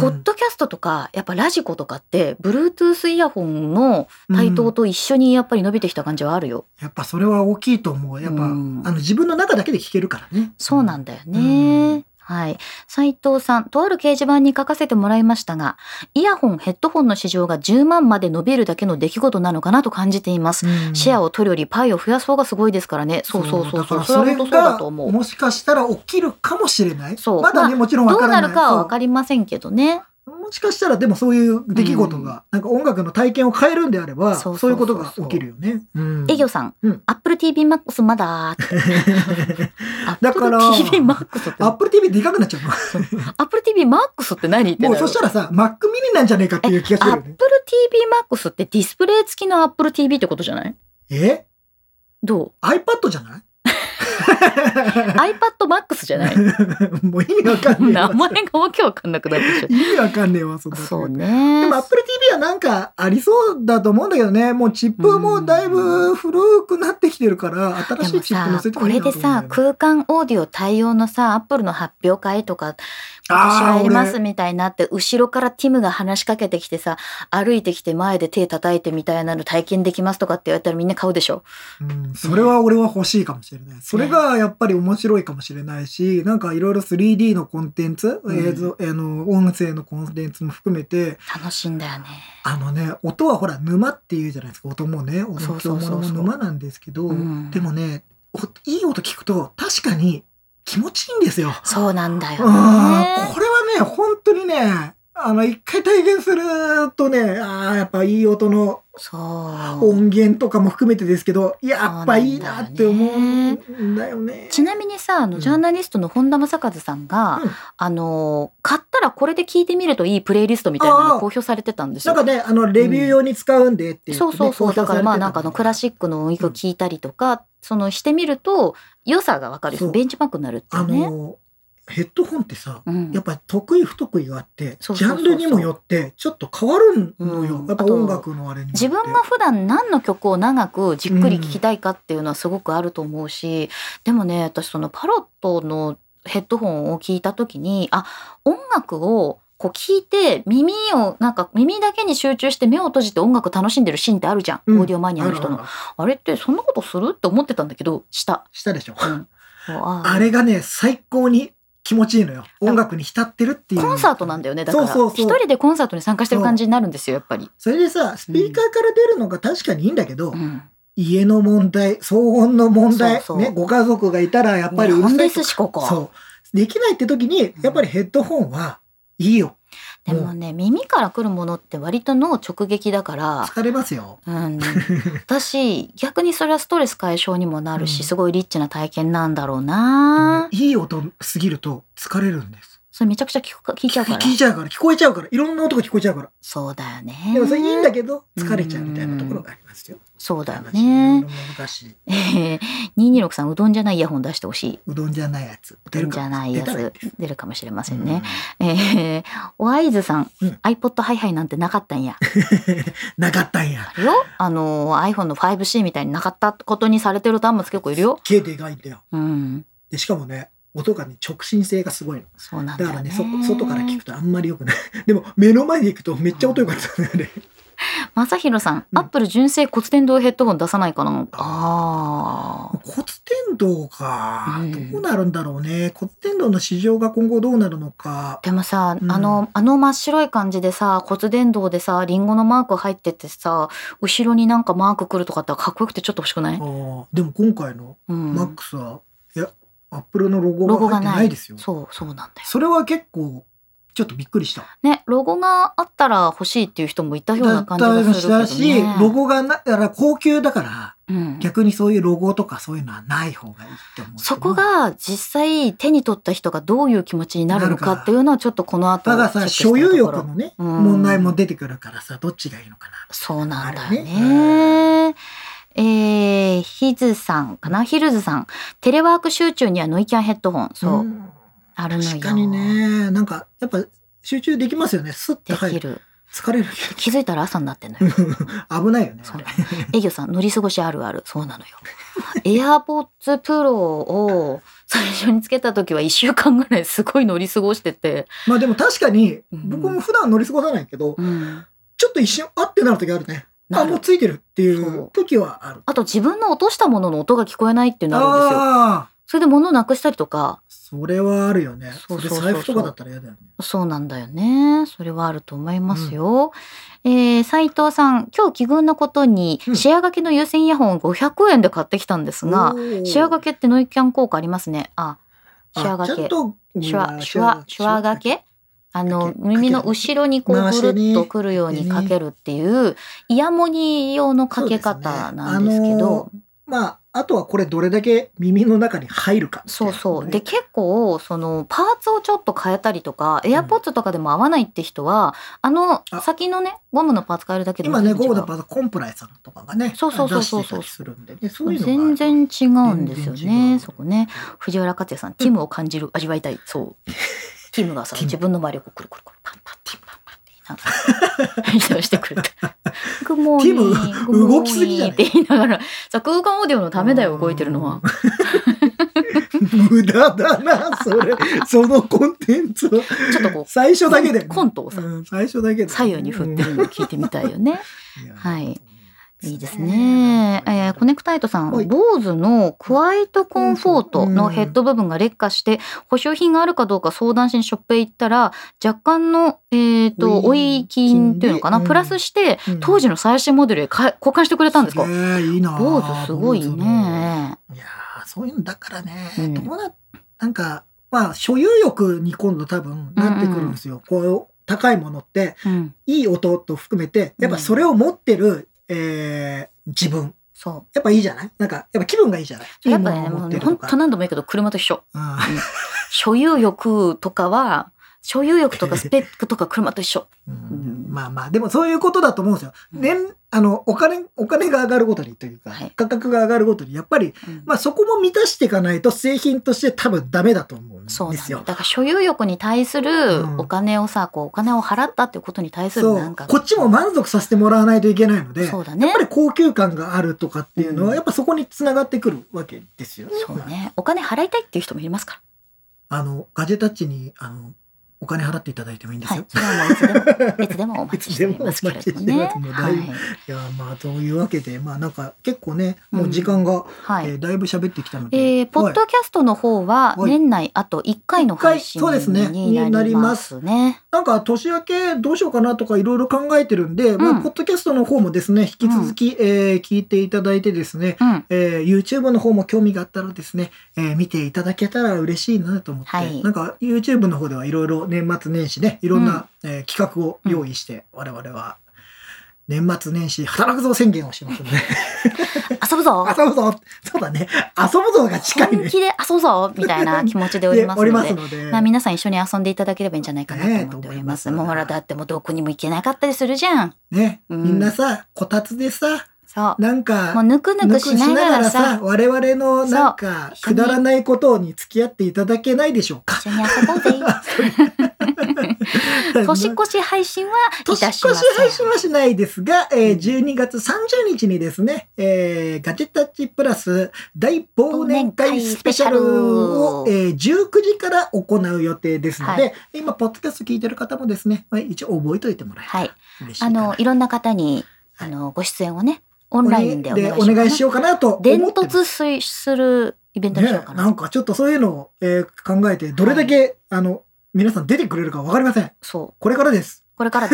ポッドキャストとかやっぱラジコとかって Bluetooth イヤホンの台頭と一緒にやっぱり伸びてきた感じはあるよ。 やっぱそれは大きいと思う。やっぱ、自分の中だけで聞けるからね。 そうなんだよね。はい。斉藤さん、とある掲示板に書かせてもらいましたが、イヤホン、ヘッドホンの市場が10万まで伸びるだけの出来事なのかなと感じています。シェアを取るよりパイを増やす方がすごいですからね。そう。 だからそれがもしかしたら起きるかもしれない。 そう。 まだね、もちろんわからない。 どうなるかはわかりませんけどね。 もしかしたらでもそういう出来事が、なんか音楽の体験を変えるんであれば、そういうことが起きるよね。 営業さん、Apple TV Max まだだから、 Apple TV Max って。 Apple TV でかくなっちゃうの。 Apple TV Max って何ってもうそしたらさ、Mac mini なんじゃねえかっていう気がするよね。 Apple TV Max ってディスプレイ付きの Apple TV ってことじゃない？どう？ iPad じゃない iPad Max じゃないもう意味わかんねえ名前がわけわかんなくなってきちゃう。 意味わかんねえわ、そんな。 そうね。 でも Apple TV はなんかありそうだと思うんだけどね。もうチップもだいぶ古くなってきてるから、新しいチップ乗せてもいいなと思うんだよね。 これでさ、空間オーディオ対応のさ、Apple の発表会とか、今年はやりますみたいになって、後ろからティムが話しかけてきてさ、歩いてきて前で手叩いてみたいなの体験できますとかって言われたらみんな買うでしょ。 それは俺は欲しいかもしれない。それがやっぱり面白いかもしれないし、なんかいろいろ 3D のコンテンツ、音声のコンテンツも含めて楽しいんだよね。 音はほら沼っていうじゃないですか。音もね、音響ものも沼なんですけど、でもね、いい音聞くと確かに気持ちいいんですよ。 そうなんだよね。 これはね、本当にね、一回体験するとね、やっぱいい音の音源とかも含めてですけど、やっぱいいなって思うんだよね。 ちなみにさ、ジャーナリストの本田正和さんが、買ったらこれで聞いてみるといいプレイリストみたいなのを公表されてたんですよ。 なんかね、レビュー用に使うんでっていう、 そう。だからまあなんかクラシックの音楽聞いたりとか、してみると良さがわかる。ベンチマークになるっていうね。 ヘッドホンってさ、やっぱり得意不得意があって、ジャンルにもよってちょっと変わるのよ。やっぱ音楽のあれに。 自分が普段何の曲を長くじっくり聴きたいかっていうのはすごくあると思うし、でもね、私そのパロットのヘッドホンを聞いた時に、音楽をこう聞いて耳だけに集中して目を閉じて音楽楽しんでるシーンってあるじゃん。オーディオマニアの人の。あれってそんなことするって思ってたんだけど、したでしょ。あれがね、最高に気持ちいいのよ。音楽に浸ってるっていう。 コンサートなんだよね。だから一人でコンサートに参加してる感じになるんですよ、やっぱり。 それでさ、スピーカーから出るのが確かにいいんだけど、家の問題、騒音の問題、ね、ご家族がいたらやっぱりうるさいとか。 日本ですし、ここ。 そう。できないって時に、やっぱりヘッドホンはいいよ。 でもね、耳から来るものって割と脳直撃だから疲れますよ。 私逆にそれはストレス解消にもなるし、すごいリッチな体験なんだろうな。 いい音すぎると疲れるんです。 それめちゃくちゃ聞いちゃうから。 聞こえちゃうから、いろんな音が聞こえちゃうから。 そうだよね。 でもそれいいんだけど疲れちゃうみたいなところがありますよ。 そうだよね。 難しい。 226さん、うどんじゃないイヤホン出してほしい。 うどんじゃないやつ。 うどんじゃないやつ出るかもしれませんね。おあいずさん、iPod ハイハイなんてなかったんや。 なかったんや。 あるよ。iPhone の 5C みたいになかったことにされてる端末結構いるよ。 でかいんだよ。でしかもね、音がね、直進性がすごいの。 そうなんだよね。 だからね、外から聞くとあんまり良くない。でも目の前で行くとめっちゃ音良かったね。 まさひろさん、アップル純正骨伝導ヘッドホン出さないかな。 骨伝導か、どうなるんだろうね。骨伝導の市場が今後どうなるのか。 でもさ、あの真っ白い感じでさ、骨伝導でさ、リンゴのマーク入っててさ、後ろになんかマーク来るとかってかっこよくてちょっと欲しくない？ でも今回のマックスは、アップルのロゴが入ってないですよ。 そうなんだよ。 それは結構ちょっとびっくりした。 ね、ロゴがあったら欲しいっていう人もいたような感じがするけどね。 し、ロゴがだから高級だから、逆にそういうロゴとかそういうのはない方がいいって思う。 そこが実際手に取った人がどういう気持ちになるのかっていうのはちょっとこの後たださ、所有欲のね、問題も出てくるからさ、どっちがいいのかな。 そうなんだよね。ヒルズさん、テレワーク集中にはノイキャンヘッドホン。そう。 あるのよ。 確かにね。なんかやっぱ集中できますよね。スッと入る。疲れる。 気づいたら朝になってんのよ。 危ないよね。 営業さん乗り過ごしあるある。そうなのよ。AirPods Pro を最初につけた時は1週間ぐらいすごい乗り過ごしてて。 まあでも確かに僕も普段乗り過ごさないけど、ちょっと一瞬あってなる時あるね。もうついてるっていう時はある。 あと自分の落としたものの音が聞こえないっていうのあるんですよ。それで物をなくしたりとか。 それはあるよね。それ財布とかだったら嫌だよね。 そうなんだよね。それはあると思いますよ。斉藤さん、今日奇遇なことにシェア掛けの有線イヤホンを500円で買ってきたんですが、シェア掛けってノイキャン効果ありますね。シェア掛け。シュワ掛け耳の後ろにこうぐるっとくるようにかけるっていうイヤモニ用のかけ方なんですけど、 あとはこれどれだけ耳の中に入るか、ね。 そうで結構そのパーツをちょっと変えたりとか、エアポッツとかでも合わないって人は先のねゴムのパーツ変えるだけでも今ねゴムのパーツコンプライさんとかがねそう出してたりするんでね、そういうの全然違うんですよね。そこね。藤原克也さん、ティムを感じる、味わいたい。そうティムがさ自分の周りをくるくるくるパンパンティムパンパンって言いながらしてくれてグッモーニングティム動きすぎじゃないって言いながらさ、空間オーディオのためだよ動いてるのは。 無駄だなそのコンテンツをちょっとこう最初だけでコントをさ、 最初だけで左右に振ってるのを聞いてみたいよね。はい、いいですね。コネクタイトさん、BOSE のクワイトコンフォートのヘッド部分が劣化して保証品があるかどうか相談しにショップへ行ったら若干の追い金っていうのかな、プラスして当時の最新モデルへ交換してくれたんですか。 いいな。 BOSE すごいね。 いやそういうのだからね、なんか所有欲に今度多分なってくるんですよ。こう高いものって、いい音と含めてやっぱそれを持ってる自分やっぱいいじゃない。なんかやっぱ気分がいいじゃない。 やっぱね、もう本当何度も言うけど車と一緒。所有欲とかは所有欲とかスペックとか車と一緒。 でもそういうことだと思うんですよ。お金が上がるごとにというか、価格が上がるごとにやっぱり、そこも満たしていかないと製品として多分ダメだと思うんですよ。 だから所有欲に対するお金をさ、お金を払ったっていうことに対するなんかこっちも満足させてもらわないといけないので、やっぱり高級感があるとかっていうのはやっぱそこにつながってくるわけですよね。 そうね。お金払いたいっていう人もいますから。 ガジェタッチにお金払っていただいてもいいんですよ。 それはもういつでもお待ちしておりますけれどもね。 いやそういうわけでなんか結構ねもう時間がだいぶ喋ってきたので、 ポッドキャストの方は年内あと1回の配信になりますね。 なんか年明けどうしようかなとかいろいろ考えてるんで、ポッドキャストの方もですね引き続き聞いていただいてですね、YouTube の方も興味があったらですね見ていただけたら嬉しいなと思って、なんか YouTube の方ではいろいろ年末年始ねいろんな企画を用意して我々は年末年始働くぞ宣言をしますので遊ぶぞそうだね遊ぶぞが近いね。 本気で遊ぶぞみたいな気持ちでおりますので皆さん一緒に遊んでいただければいいんじゃないかなと思っております。もうほらだってもうどこにも行けなかったりするじゃんね、みんなさこたつでさなんかもうぬくぬくしながらさ我々のなんかくだらないことに付き合っていただけないでしょうか。 一緒に遊ぼうぜ。年越し配信はいたしません。 年越し配信はしないですが、12月30日にですね、ガジェタッチプラス大忘年会スペシャルを、19時から行う予定ですので、今ポッドキャスト聞いてる方もですね、一応覚えておいてもらえると嬉しいかな。 いろんな方にご出演をねオンラインでお願いしようかなと思って伝突するイベントにしようかな。 なんかちょっとそういうのを、考えてどれだけ、皆さん出てくれるか分かりません。これからです。 これから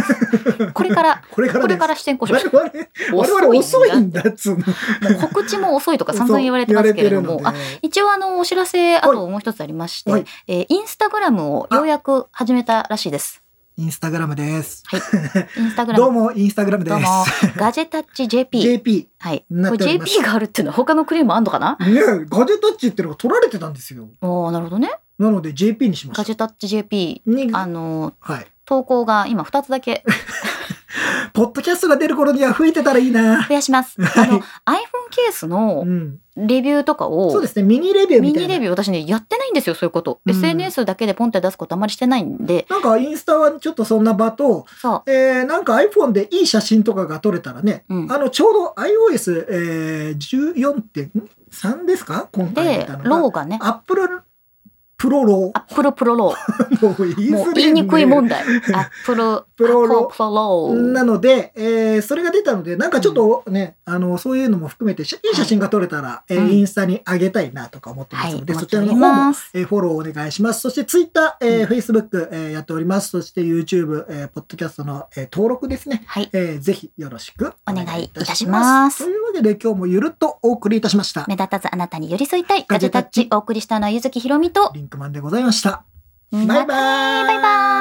視点交渉。 我々遅いんだっつうの。 告知も遅いとか散々言われてますけれども、一応お知らせあともう一つありまして、インスタグラムをようやく始めたらしいです。 インスタグラムです。 はい。インスタグラム。 どうも、インスタグラムです。 どうも、ガジェタッチ JP。 JP。 はい。これ JP があるっていうのは他のクリームあんのかな？ ねえ、ガジェタッチっていうのが取られてたんですよ。 なるほどね。 なので JP にしました。 ガジェタッチ JP。 はい。 投稿が今2つだけ。 ポッドキャストが出る頃には増えてたらいいな。 増やします。 はい、 iPhone ケースのレビューとかを、 そうですね、ミニレビューみたいな。 ミニレビュー私ね、やってないんですよ、そういうこと。SNS だけでポンって出すことあまりしてないんで。 なんかインスタはちょっとそんな場と、なんか iPhone でいい写真とかが撮れたらね、ちょうど iOS、14.3 ですか今回出たのが。 で、ローがね。 Appleプロロー。 アップルプロロー。 もう言いにくい問題。アップルプロロー。 なので、それが出たので、なんかちょっとね、そういうのも含めて、いい写真が撮れたら、インスタに上げたいなとか思ってますので、そちらの方も、フォローお願いします。そして Twitter、Facebook、やっております。そして YouTube、ポッドキャストの、登録ですね。ぜひよろしくお願いいたします。 というわけで今日もゆるっとお送りいたしました。 目立たずあなたに寄り添いたいガジェタッチ、お送りしたのは柚木ひろみとリンクマンでございました。バイバイ。 バイバイ。